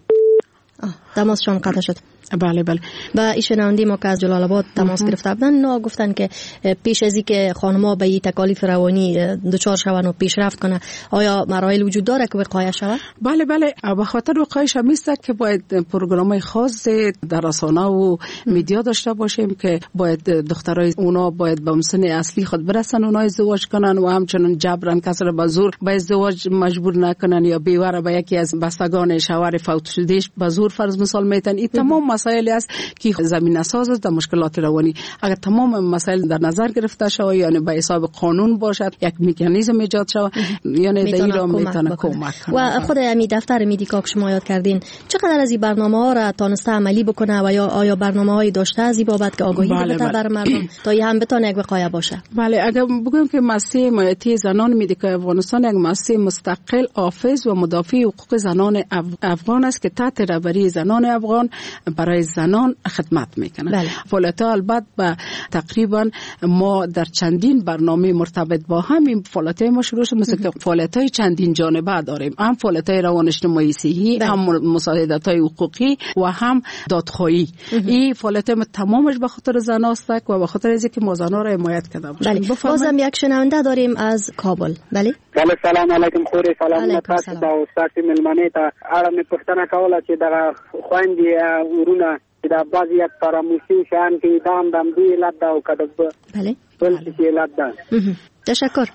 تماسشان قطع شد. بله و ایشناندی ما که از جلال آباد تماس گرفته بودن نه گفتن که پیش از اینکه خانم‌ها به این تکالیف روانی دچار شون و پیشرفت کنه آیا مراحل وجود داره که وقایع شود؟ بله به خاطر وقایعش همیشه که باید پروگرام‌های خاص در رسانه و میدیا داشته باشیم که باید دخترای اونا باید به سن اصلی خود برسن اونها ازدواج کنن و همچنین جبران کسر به زور به ازدواج مجبور نکنن یا بیوه به یکی از بستگان شوهر فوت شدهش به زور فرض مثال میتن. این تمام مسائلی است که زمینه ساز است در مشکلات روانی. اگر تمام مسائل در نظر گرفته شود یعنی به حساب قانون باشد یک مکانیزم ایجاد شود یعنی در این را میتونه کمک کنه. و خود امی دفتر میدیکا که شما یاد کردین چقدر از این برنامه‌ها را تونسته عملی بکنه و یا آیا برنامه‌های داشته از این بابت که آگاهی بده بر مردم تا این هم بتونه یک وقایع باشه؟ بله اگر بگم که مؤسسه حمایتی زنان میدیکای افغانستان یک مؤسسه مستقل حافظ و مدافع حقوق زنان افغان است که تحت رهبری زنان افغان برای زنان خدمت میکنه. فعالیت‌ها البته با تقریبا ما در چندین برنامه مرتبط با همین فعالیت‌های ما شروع شد مثل که فعالیت‌های چندین جانبه داریم. هم فعالیت‌های روان اجتماعی صحی، هم مساعدت‌های حقوقی و هم دادخواهی. این فعالیت‌های تمامش به خاطر زنان است و به خاطر اینکه ما زنان را حمایت کرده باشیم. بازم یک شنونده داریم از کابل. بله سلام علیکم خوري سلام تاسو ته او تاسو ملمنه ته اړه مې پښتنه کوله چې دا خويندې ورونه دا بعضی یک فراموشي شان کې دام دی لاد او کډب بله بل چې لاد. تشکر.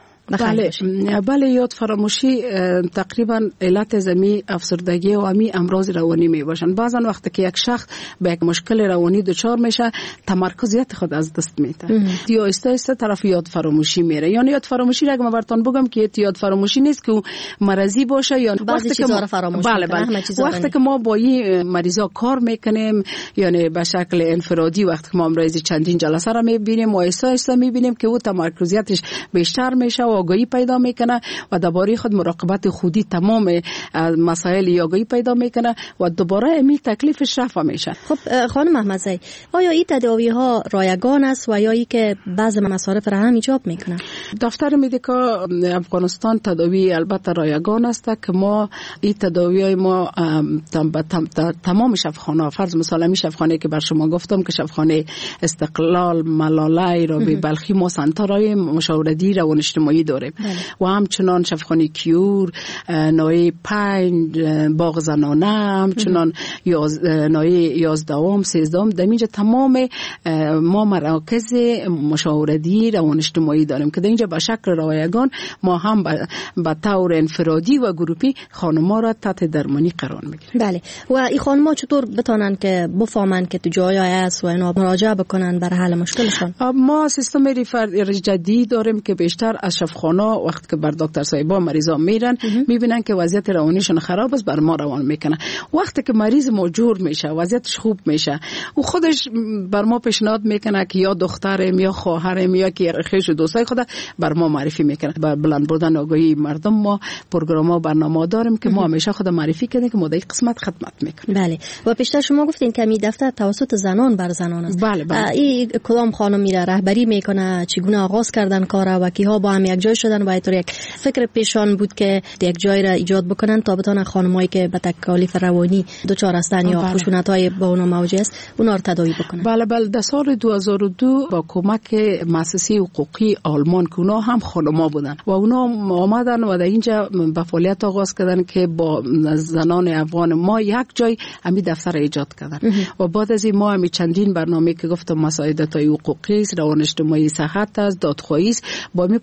بله یاد فراموشی تقریبا علت زمین افسردگی و امی امراض روانی می باشند. بعضا وقتی که یک شخص به یک مشکل روانی دچار میشه تمرکزیت خود از دست میده یا آهسته طرف یاد فراموشی میره. یعنی یاد فراموشی را اگه براتون بگم که یاد فراموشی نیست که مرضی باشه یا وقتی که وقتی که ما با این مریضا کار میکنیم یعنی به شکل انفرادی وقتی که ما مریض چندین جلسه را میبینیم و آهسته میبینیم که او تمرکزیتش بیشتر میشه و آگاهی پیدا میکنه و درباره خود مراقبت خودی تمام مسائل آگاهی پیدا میکنه و دوباره امی تکلیفش رفع میشه. خب خانم احمدزی آیا این تداوی ها رایگان است و یا ای که بعض مصارف را هم ایجاب میکنه؟ دفتر مدیکا افغانستان تداوی البته رایگان است که ما این تداوی های ما تمام شفاخانه فرض مثلا می شفاخانه که بر شما گفتم که شفاخانه استقلال ملاله رابطه بلخی ما سنترهای مشاورتی روان اجتماعی داریم و همچنان شفاخانه کیور نایه 5 باغ زنانه همچنان نایه 11 13 در اینجا تمام ما مراکز مشاورتی روان اجتماعی داریم که در اینجا به شکل رایگان ما هم به طور انفرادی و گروپی خانم‌ها را تحت درمانی قرار میگیریم. بله و این خانم‌ها چطور بتونن که بفهمن که تو جایی است و اینا مراجعه بکنن برای حل مشکلشون؟ ما سیستم ریفر جدید داریم که بیشتر از شفاخانه وقتی که بر دکتر صاحبا مریضا میرن میبینن که وضعیت روانیشون خراب است بر ما روان میکنه. وقتی که مریض موجور میشه وضعیتش خوب میشه و خودش بر ما پیشنهاد میکنه که یا دخترم یا خواهرم یا که خویش و دوستای خود بر ما معرفی میکنه. بر بلند بردن آگاهی مردم ما پروگرام و برنامه داریم که ما همیشه خود معرفی کردیم که ما در قسمت خدمت میکنیم. بله و پیشتر شما گفتین که می دفتر توسط زنان بر زنان است. بله. این کدام خانم میره رهبری میکنه چگونه آغاز کردن کار و کیها با هم یک جای شدن و اینطور یک فکر پیشان بود که یک جای را ایجاد بکنن تا بتونن خانمایی که به تکالیف روانی دچار هستن یا خشونت‌های با اونها مواجه است اونا رو تداوی بکنن. بله در سال 2002 با کمک مؤسسه حقوقی آلمان که اونا هم خانم‌ها بودن و اونا آمدن و در اینجا به فعالیت آغاز کردن که با زنان افغان ما یک جای همین دفتر ایجاد کردن و بعد از این ما همین چندین برنامه که گفتم مساعدت‌های حقوقی است روان اجتماعی صحت است دادخواهی است با این پروگرام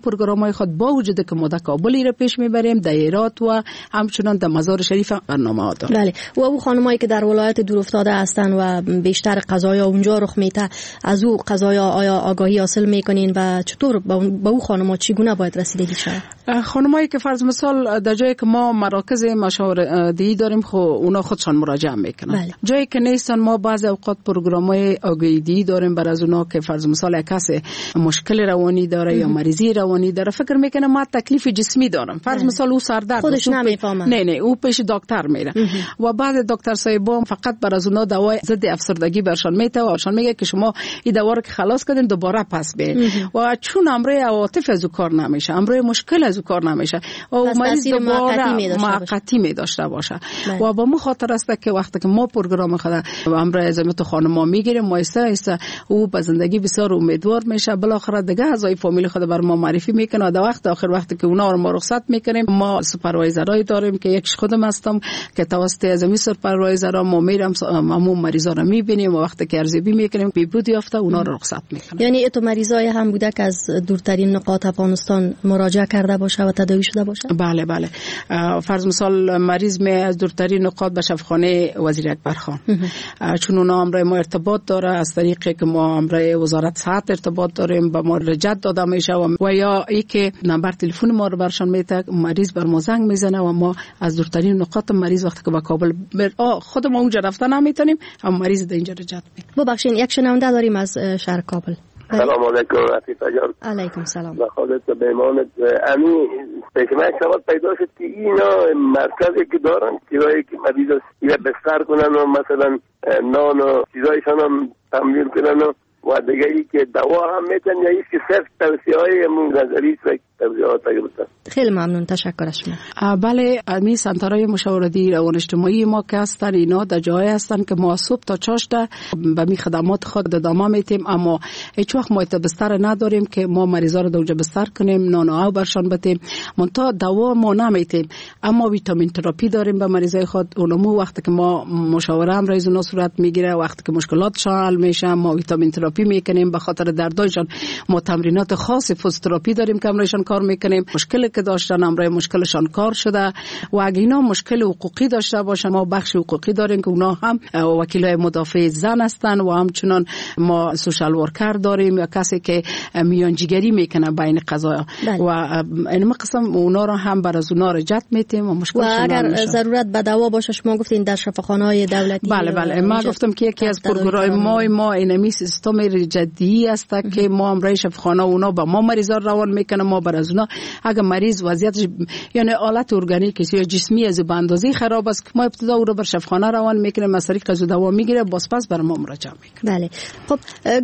برنامه خود با وجود که ما در کابل را پیش میبریم، در هرات و همچنان در مزار شریف برنامه ها داریم. بله. و او خانمایی که در ولایت دورافتاده هستند و بیشتر قضایا اونجا رخ میده، از او قضایا آیا آگاهی حاصل میکنین و چطور با او خانم‌ها چگونه باید رسیدگی شود؟ خانمایی که فرض مثال در جایی که ما مراکز مشاورتی داریم خب اونا خودشان مراجعه میکنن. بله. جایی که نیستن ما بعضی اوقات پروگرام‌های آگاهی داریم برای از اونا که فرض مثال کسی مشکل روانی داره یا مریضی روانی داره، فکر میکنه ما تکلیف جسمی دارم، فرض مثال او سردرد خودش نمیفهمه، نه او پیش دکتر میره و بعد دکتر صاحب فقط برای از اونا دوای ضد افسردگی برشان میده و برشان میگه که شما این دوا رو که خلاص کردین دوباره پس بیاین و چون امروی عواطف از کار نمیشه، امروی مشکل از کار نمیشه و مریض دوباره موقتی می داشته باشه و با مو خاطر است که وقتی که ما پروگرام خدا امروی عزمت خانم‌ها میگیریم ما ایسته او به زندگی بسیار امیدوار میشه، بالاخره دیگه اعضای فامیل خود بر ما معرفی میکنه. در وقت آخر وقتی که اونا رو ما رخصت میکنیم، ما سوپروایزرای داریم که یکش خودم هستم که توسط ازمی سوپروایزرها ما میرم همون مریضا رو میبینیم و وقتی که ارزیابی میکنیم بهبود یافته اونا رو رخصت میکنیم. یعنی تو مریضای هم بوده که از دورترین نقاط افغانستان مراجعه کرده باشه و تداوی شده باشه؟ بله بله. فرض مثال مریض می از دورترین نقاط به شفاخانه وزیر اکبر خان، چون اونا امروی ما ارتباط داره از طریقی که ما امروی وزارت صحت ارتباط داریم، با ما رجعت داده میشه و یا ای که نمبر تلفن ما رو برشان میده، مریض بر ما زنگ میزنه و ما از دورترین نقاط مریض وقتی که به کابل خود ما اونجا رفتن نمیتونیم، اما مریض در اینجا رجعت میده. ببخشید یک شنونده داریم از شهر کابل. سلام علیکم عفیفه جان. علیکم سلام. بخاطر بیمانت امی پیشمه سوال پیدا شد که اینا مرکزی که دارن چیزایی که مریض اینا بستر کنن و مثلا نان و چیزایشان هم تمویل کنن و دیگه ای که دوا هم میتن یا ایش که صرف توصیه های امون نظری توضیحات بودن. خیلی ممنون، تشکر از شما. بله، امی سنترهای مشاورتی روان اجتماعی ما که هستن اینا در جای هستن که ما صبح تا چاشته به می خدمات خود ادامه میتیم، اما هیچ وقت ما بستر نداریم که ما مریضا رو دوجا بستر کنیم، نان و آب برشان بدیم، منتها دوا ما نمیتیم، اما ویتامین تراپی داریم به مریضای خود. اونمو وقتی که ما مشاوره هم رئیس اونا صورت میگیره، وقتی که مشکلاتشان حل میشه ما ویتامین تراپی میکنیم، به خاطر دردایشان ما تمرینات خاص فوزیوتراپی داریم که امرایشان کار میکنیم. مشکلی که داشتن امرای مشکلشان کار شده و اگه اینا مشکل حقوقی داشته باشن ما بخش حقوقی داریم که اونا هم وکیلای مدافع زن هستن و همچنان ما سوشال ورکر داریم یا کسی که میانجیگری میکنه بین قضایا و این قسم اونا رو هم بر از اونا رجعت میتیم و مشکلشون. و اگر ضرورت به دوا باشه شما گفتین در شفاخانه‌های دولتی. بله من گفتم که یکی از پروگرام ما اینمی سیستم جدی است که ما امرای شفاخانه اونا با ما مریضا روان میکنه، ما بر از اونا اگر مریض وضعیتش یعنی حالت ارگانیک یا جسمی از به اندازه خراب است که ما ابتدا او رو بر شفاخانه روان میکنیم، از طریق از دوا میگیره، پس بر ما مراجعه میکنه. بله. خب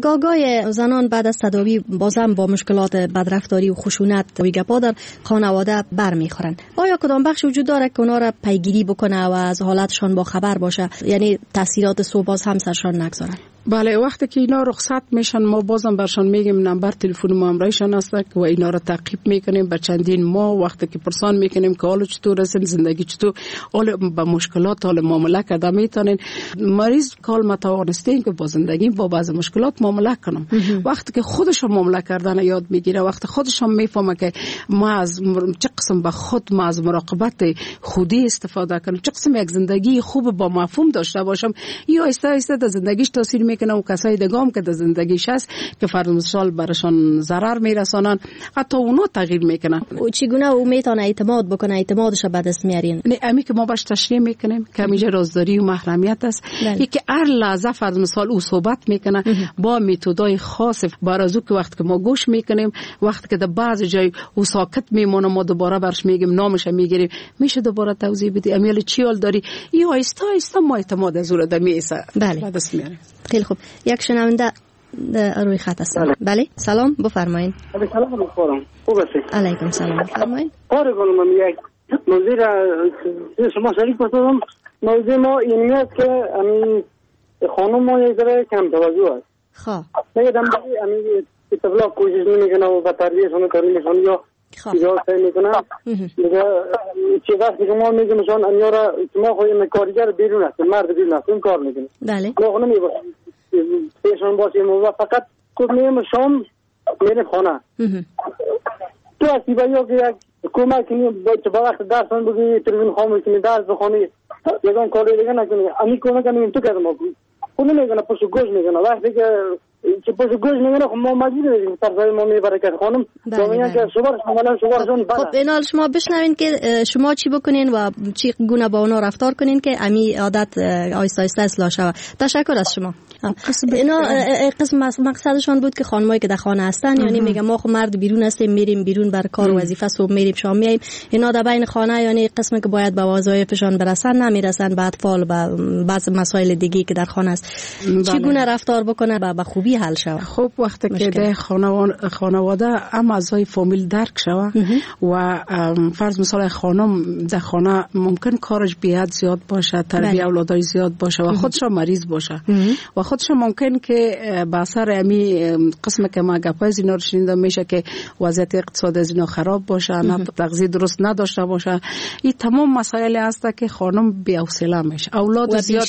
گاگای زنان بعد از تداوی بازم با مشکلات بدرفتاری و خشونت و گپا در خانواده برمیخورن. آیا کدام بخش وجود داره که اونا را پیگیری بکنه و از حالتشان با خبر باشه، یعنی تاثیرات سو باز هم سرشان نگذارن؟ بله، وقتی که اینا رخصت میشن ما بازم برشان میگیم نمبر تلفن ما امرایشان است و اینا رو تعقیب میکنیم به چندین ماه. وقتی که پرسان میکنیم که حال چطور است، زندگی چطور، حال با مشکلات حال معامله کرده میتونین. مریض کال متوانستین که با زندگی با بعض مشکلات معامله کنم. وقتی که خودش معامله کردن یاد میگیره، وقتی خودش هم میفهمه که ما از چه قسم به خود ما از مراقبت خودی استفاده کنم، چه قسم یک زندگی خوب با مفهوم داشته باشم، یا آهسته آهسته در زندگیش تاثیر میکنه و کسای دیگه هم که در زندگیش هست که فرض مثال برشان ضرر میرسانن حتی اونا تغییر میکنن. و چگونه او میتونه اعتماد بکنه، اعتمادش به دست میارین؟ نه امی که ما باش تشریح میکنیم که همیشه رازداری و محرمیت است، که هر لحظه فرض مثال او صحبت میکنه با متدای خاص برازو که وقتی که ما گوش میکنیم، وقتی که در بعض جای او ساکت میمونه ما دوباره برش میگیم نامش میگیریم، میشه دوباره توضیح بدی امیال چی حال داری، یا آهسته آهسته ما اعتماد از او در میسه. بله. خیلی خوب. یک شنونده روی خط هستن. بله سلام بفرمایید. سلام می‌خورم. خوب هستید؟ علیکم سلام. بفرمایید. کار کنم یک موضوع شما شریک باشم. موضوع ما اینه که امی خانم ما یک ذره کم توجه است. خب. میگم امی طفلا کوشش نمیکنه و با تربیتشون تعلیمشون یا اجازه نمیکنه. میگه چه وقتی که ما میگیم مثلا امیارا شما خو این کارگر بیرون است، مرد بیرون است، اون کار میکنه. بله. ما نمیبریم. پیشون باشیم و فقط خود میگیم شام میریم خانه. تو هستی با یا که یک کمک کنی با وقت درس من بگی تلویزیون خاموش کنی درس بخونی یکان کاری دیگه نکنی امی کمک کنیم تو کردم خونه میگنه پشت گوش میگنه وقتی که پشت گوش میگنه خب ما مجبور هستیم طرفای ما میبرکت خانم تو میگن که شوهرشون خب این حال شما بشنوین که شما چی بکنین و چی گونه با اونا رفتار کنین که امی عادت آیسته آیسته اصلاح شود. تشکر از شما. اینا قسم مقصدشان بود که خانمایی که در خانه هستن یعنی میگم ما خب مرد بیرون هستیم میریم بیرون بر کار و وظیفه صبح میریم شام میایم اینا در بین خانه یعنی قسمی که باید به وظایفشان برسن نمیرسن به اطفال و بعض مسائل دیگه که در خانه است. چگونه رفتار بکنه به خوبی حل شود؟ خب وقتی که در خانواده هم اعضای فامیل درک شود و فرض مثلا خانم در خانه ممکن کارش بیاد زیاد باشه تربیت اولادای زیاد باشه و خودش مریض باشه و خودش ممکن که به اثر امی قسم که ما گپای اینا رو شنیدم میشه که وضعیت اقتصاد از اینا خراب باشه نه تغذیه درست نداشته باشه. این تمام مسائل هست که خانم بی‌حوصله میشه اولاد زیاد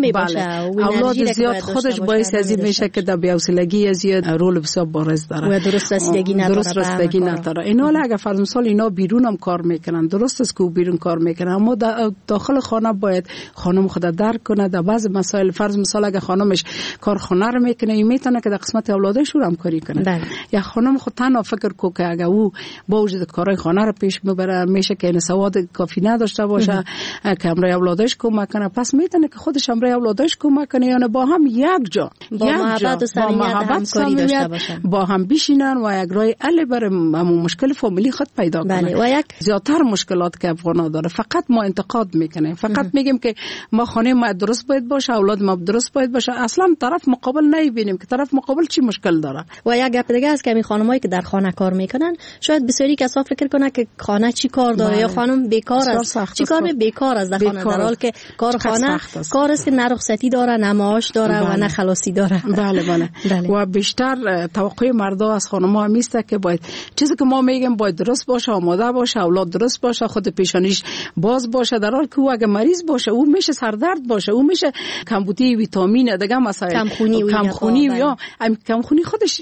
اولاد زیاد خودش باعث از این میشه که در بی‌حوصلگی زیاد رول بسیار بارز داره و درست رسیدگی نداره. اینا اگه فرض مثال اینا بیرون هم کار میکنن درست است که بیرون کار میکنن اما داخل خانه باید خانم خود درک کنه در بعض مسائل. فرض مثال اگه خانمش کارخانه رو میکنه میتونه که در قسمت اولادش رو همکاری کنه یا خانم خود تنها فکر کو که اگه او با وجود کارهای خانه رو پیش ببره میشه که این سواد کافی نداشته باشه که امرای اولادش کمک کنه پس میتونه که خودش امرای اولادش کمک کنه یعنی با هم یک جا با محبت و صمیمیت با هم بشینن و یک راه حل برای مشکل فامیلی خود پیدا کنه. و یک زیادتر مشکلات که افغانا داره فقط ما انتقاد میکنیم فقط میگیم که ما خانه ما درست باید باشه اولاد ما درست باید باشه اصلا طرف مقابل نمیبینیم که طرف مقابل چی مشکل داره. و یک گپ دیگه است که می خانمایی که در خانه کار میکنن شاید بسیاری کسا فکر کنه که خانه چی کار داره یا خانم بیکار است چی کار بیکار است در خانه در حالی که کار خانه کار است که نه رخصتی داره نه معاش داره و نه خلاصی داره. بله. و بیشتر توقع مردا از خانم‌ها همیسته که باید چیزی که ما میگیم باید درست باشه آماده باشه اولاد درست باشه خود پیشانیش باز باشه در حالی که او اگه مریض باشه او میشه سردرد باشه او میشه کمبودی ویتامین دیگه مسائل کمخونی یا کمخونی خودش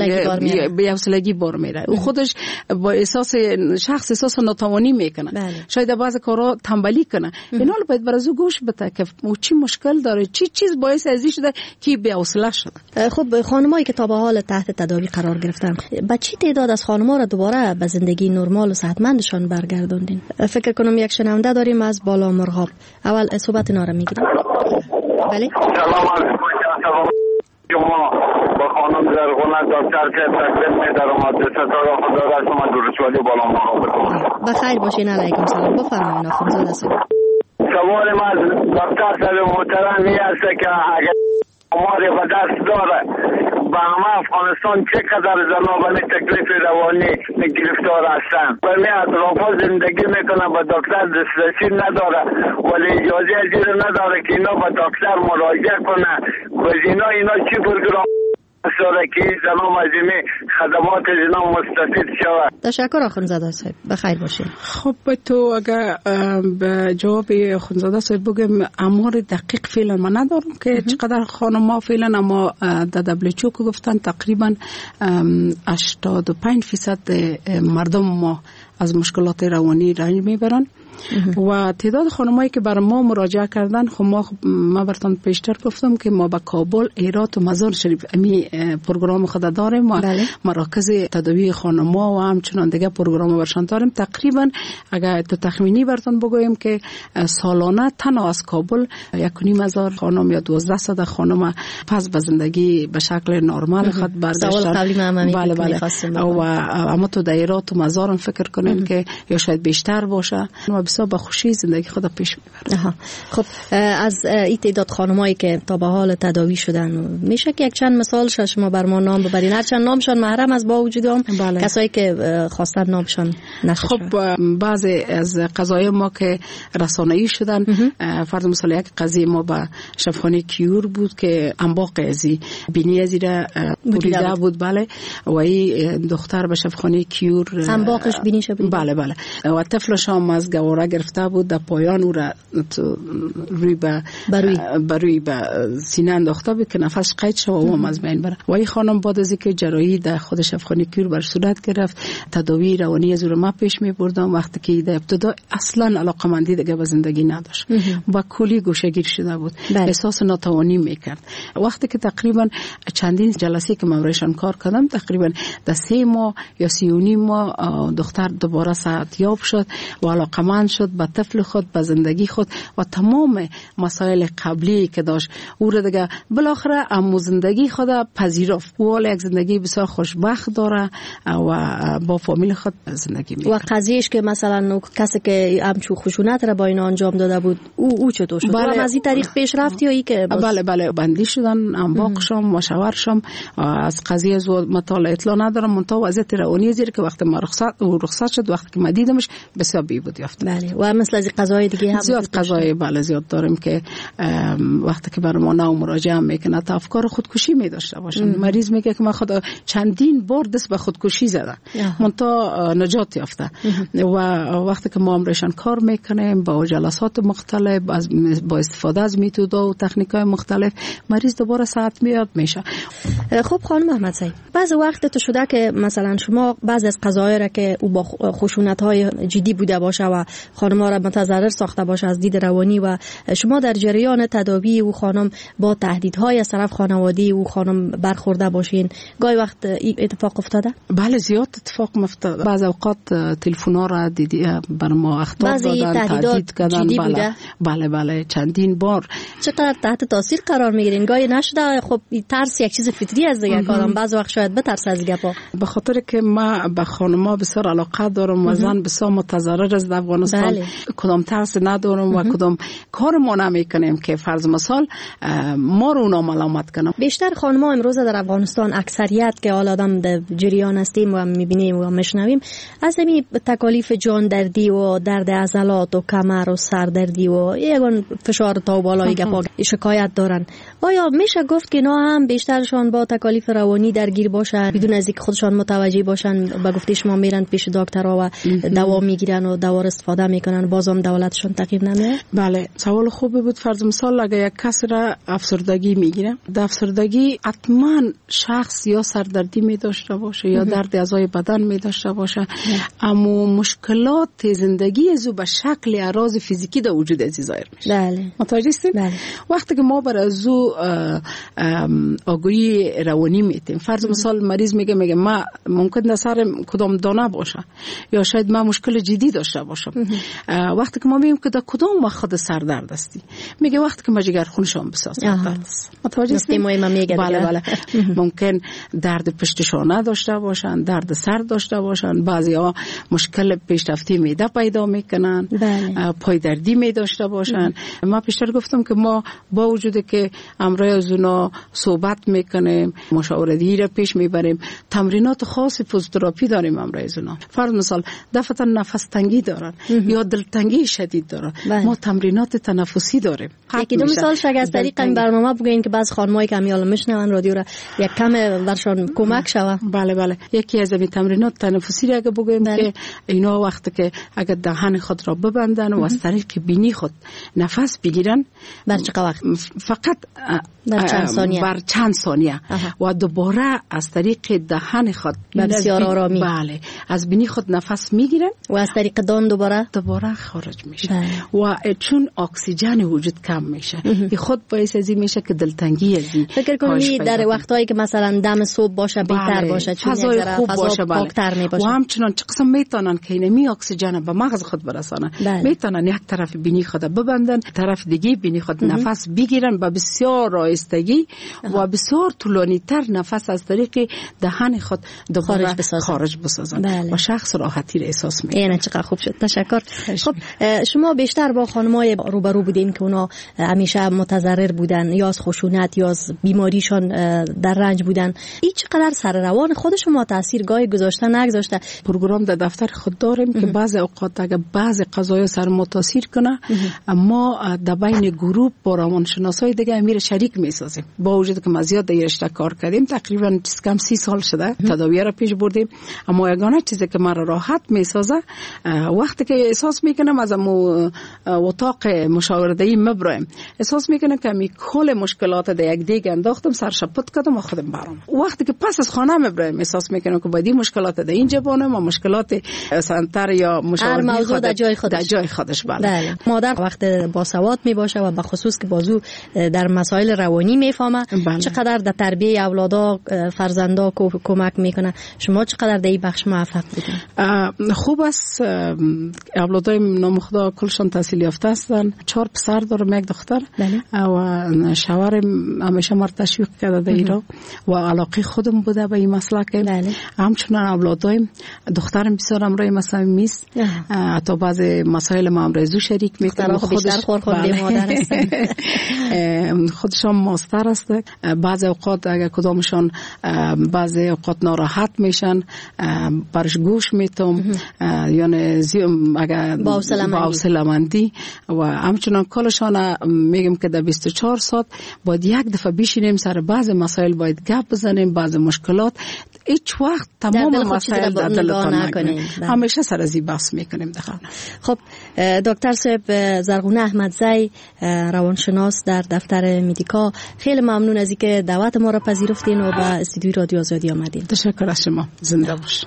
بی‌حوصلگی بار میره او خودش با احساس شخص احساس ناتوانی میکنه شاید بعضی کارا تنبلی کنه اینا رو باید برازو گوش بده که او چی مشکل داره چی چیز باعث ازی شده که بی‌حوصله شده. خب خانمایی که تا به حال تحت تداوی قرار گرفتن با چی تعداد از خانم‌ها را دوباره به زندگی نرمال و صحتمندشان برگردوندین؟ فکر کنم یک شنونده داریم از بالا مرغاب. اول صحبت اینا رو میگیریم. بله سلام علیکم شما با خانم زرغونه دکتر که تقدیم می‌دارم ستاره خدا را شما درشوالی بالا مرغاب. بخیر باشین. علیکم سلام. بفرمایید آخوندزاده صاحب. سوال ما دکتر صاحب محترم این است که اگر اماری به دست داره با همه افغانستان چقدر زنان تکلیف روانی گرفتار هستن و می اطرافا زندگی میکنه به دکتر دسترسی نداره ولی اجازه ازیر نداره که اینا به دکتر مراجعه کنه و اینا چی پروگرام ساره که زنان مجموعی خدمات اینا مستفید شود. تشکر آخوندزاده صاحب. بخیر باشید. خب تو اگر به جواب آخوندزاده صاحب بگم امور دقیق فعلا من ندارم که چقدر خانم‌ها فعلا اما در WHO که گفتن تقریبا 85% مردم ما از مشکلات روانی رنج میبرن و تعداد خانمایی که بر ما مراجعه کردن خب ما براتون پیشتر گفتم که ما به کابل، هرات و مزار شریف امی پروگرام خود داریم و مراکز تداوی خانم‌ها و همچنان دیگه پروگرام برشان داریم. تقریبا اگر تو تخمینی براتون بگویم که سالانه تنها از کابل 1,500 خانم یا 1200 خانم پس به زندگی به شکل نرمال خود برگشتن. بله. و اما تو در هرات و مزار فکر کنین که یا شاید بیشتر باشه و بسیار با خوشی زندگی خود پیش میبرن. خب از این تعداد خانمایی که تا به حال تداوی شدن میشه که یک چند مثال شما بر ما نام ببرین؟ هرچند نامشان محرم از با وجود هم کسایی که خواستن نامشان نشه. خب بعضی از قضایا ما که رسانه‌ای شدن فرض مثال یک قضیه ما با شفاخانه کیور بود که انباق ازی بینی ازی را بریده بود. بله و این دختر به شفاخانه کیور انباقش بینیش بود. بله و طفلش هم از قراره گرفته بود، در پایان او را روی به سینه انداخته بود که نفس قید شد و او از بین بره. و این خانم بعد از اینکه جراحی در خودش افغانی کور بر صورت گرفت، تداوی روانی از او ما پیش می بردم. وقتی که در ابتدا اصلا علاقمندی دیگه به زندگی نداشت و کلی گوشه‌گیر شده بود، احساس ناتوانی میکرد. وقتی که تقریبا چندین جلسه که من روشان کار کردم، تقریبا در 3 ماه یا 3.5 ماه دختر دوباره صحتیاب شد و علاقمند شد به طفل خود، به زندگی خود و تمام مسائل قبلی که داشت او را دیگه بالاخره امو زندگی خود پذیرفت. او یک زندگی بسیار خوشبخت داره و با فامیل خود زندگی میکنه. و قضیهش که مثلا کسی که همچون خشونت را با این انجام داده بود او چطور شد؟ بله. از این طریق پیش رفت یا ای که بله بندی شدن، انباق شم، مشاور شم. از قضیه زود مطالعه اطلاع ندارم، منتها وضعیت روانی زیر که وقتی ما رخصت شد، وقتی که ما دیدمش بسیار بی‌بود یافت. بله. و مثل از قضای دیگه هم زیاد قضای زیاد داریم که وقتی که برای ما نو مراجعه میکنه تا افکار خودکشی می داشته باشن. مریض میگه که من خود چندین بار دست به خودکشی زدم منتها نجات یافته. و وقتی که ما امرشان کار میکنیم با جلسات مختلف، با استفاده از میتودا و تکنیک‌های مختلف، مریض دوباره صحت میاد میشه. خب خانم محمد سعید، بعضی وقت تو شده که مثلا شما بعضی از قضایا را که او با خشونت‌های جدی بوده باشه و خانم‌ها را متضرر ساخته باشه از دید روانی و شما در جریان تداوی او خانم با تهدیدهای از طرف خانواده او خانم برخورده باشین، گاهی وقت این اتفاق افتاده؟ بله زیاد اتفاق افتاده. بعض اوقات تلفن‌ها را دیدی بر ما اخطار دادن، تهدید کردن. بله چندین بار. چقدر تحت تاثیر قرار میگیرین؟ گاهی نشده خب ترس یک چیز فطری از دیگه آدم بعض وقت شاید بترسه از گپا. به خاطر که ما به خانم‌ها بسیار علاقه دارم و زن بسیار متضرر از افغانستان. کدام ترس ندارم و کدام کار ما نمیکنیم که فرض مثال ما رو اونا ملامت کنم. بیشتر خانم‌ها امروز در افغانستان اکثریت که حالا آدم در جریان هستیم و میبینیم و میشنویم از همین تکالیف جان دردی و درد عضلات و کمر و سردردی و یگان فشار تا بالای گپا شکایت دارن. آیا میشه گفت که اینا هم بیشترشان با تکالیف روانی درگیر باشن بدون از اینکه خودشان متوجه باشن؟ به گفته شما میرن پیش دکترها و دوا میگیرن و دوا استفاده میکنن، بازم دولتشون تغییر نمیاد؟ بله سوال خوبی بود. فرض مثال اگه یک کس را افسردگی میگیره، در افسردگی حتما شخص یا سردردی می داشته باشه یا درد اعضای بدن می داشته باشه، اما مشکلات زندگی ازو به شکل اعراض فیزیکی در وجود ازی ظاهر میشه. بله. متوجه هستید؟ بله. وقتی که ما بر ازو آگاهی روانی میتیم، فرض مثال مریض میگه ما ممکن نسر کدام دانه باشه یا شاید ما مشکل جدی داشته باشم. وقتی که ما میگیم که در کدام وقت خود سردرد هستی، میگه وقتی که مجگر خونشون بساز است. متوجه هستید؟ بله. ممکن درد پشت شانه داشته باشن، درد سر داشته باشن، بعضیا مشکل پیشرفتی معده پیدا میکنن، پای دردی می داشته باشن. ما پیشتر گفتم که ما با وجود که امروز از اونا صحبت میکنیم، مشاورتی را پیش میبریم، تمرینات خاص فیزیوتراپی داریم امروز اونا. فرض مثال دفعتا نفس تنگی دارن یا دلتنگی شدید دارن، ما تمرینات تنفسی داریم. یکی دو مثال شاید از طریق این برنامه بگین که بعض خانمایی که همیالا میشنون رادیو را یک کم برشان کمک شوه. بله یکی از این تمرینات تنفسی را اگه بگویم که اینا وقتی که اگه دهان خود را ببندن و از طریق بینی خود نفس بگیرن بر چقدر وقت؟ فقط بر چند ثانیه و دوباره از طریق دهان خود بسیار آرامی از بینی خود نفس میگیرن و از طریق دهان دوباره خارج میشه و چون اکسیژن وجود کم میشه خود باعث ازی میشه که دلتنگی ازی. فکر کنید در وقتایی که مثلا دم صبح باشه بهتر باشه، چون فضای خوب باشه، پاکتر میباشه و همچنان چه قسم میتونن که اینمی اکسیژن به مغز خود برسانن. میتونن یک طرف بینی خود ببندن، طرف دیگه بینی خود نفس بگیرن با بسیار آهستگی و بسیار طولانی تر نفس از طریق دهان خود دوباره خارج بسازن و شخص راحتی را احساس میکنه. اینه چقدر خوب شد، تشکر. خب شما بیشتر با خانمای روبرو بودین که اونا همیشه متضرر بودن یا از خشونت یا از بیماریشان در رنج بودن، این چقدر سر روان خود شما تاثیرگاهی گذاشته نگذاشته؟ پروگرام در دفتر خود داریم که بعضی اوقات اگه بعضی قضایا سر ما تاثیر کنه، ما در بین گروه با روانشناسای دیگه امیر شریک میسازیم. با وجود که ما زیاد در رشته کار کردیم، تقریبا کم 30 سال شده تداوی را پیش بردیم، اما یگانه چیزی که ما را راحت میسازه وقتی که احساس میکنم از اتاق مشاوره‌ای مبرایم، احساس میکنم که می کل مشکلات در یک دیگ انداختم، سرش پت کردم و خودم برام. وقتی که پس از خانه مبرایم احساس میکنم که باید مشکلات در اینجا بانم و مشکلات سنتر یا مشاوره خود در جای خودش. بله. مادر وقت باسواد می باشه و به خصوص که بازو در مسائل روانی میفهمه، چقدر در تربیه اولادا فرزندا کمک میکنه. شما چقدر در این بخش موفق بودین؟ خوب است. اولادای نام خدا کلشان تحصیل یافته هستن. 4 پسر دارم، 1 دختر. و شوهرم همیشه ما تشویق کرده در ایران و علاقه خودم بوده به این مسلک. همچنان اولادایم، دخترم بسیار امرای مثلا میست، حتی بعض مسائل ما امرای شریک میکنه. خودشان ماستر است. بعض اوقات اگر کدامشان بعض اوقات ناراحت میشن برش گوش میتم، یعنی اگر با حوصله‌مندی و همچنان کلشان میگم که در 24 ساعت باید یک دفعه بشینیم سر بعض مسائل باید گپ بزنیم، بعض مشکلات هیچ وقت تمام مسائل در دلتان نکنیم، همیشه سر ازی بحث میکنیم. خب دکتر صاحب زرغونه احمدزی، روانشناس در دفتر مدیکا، خیلی ممنون از اینکه دعوت ما را پذیرفتین و به استودیوی رادیو آزادی آمدین. تشکر از شما. زنده باش.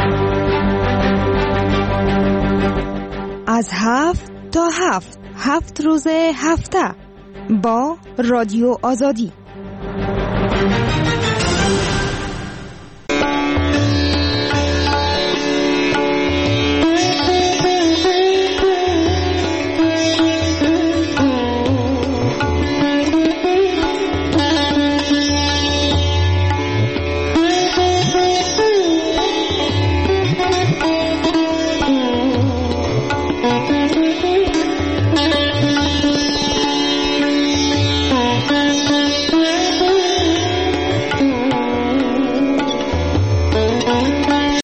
از 7 تا 7 روز هفته با رادیو آزادی.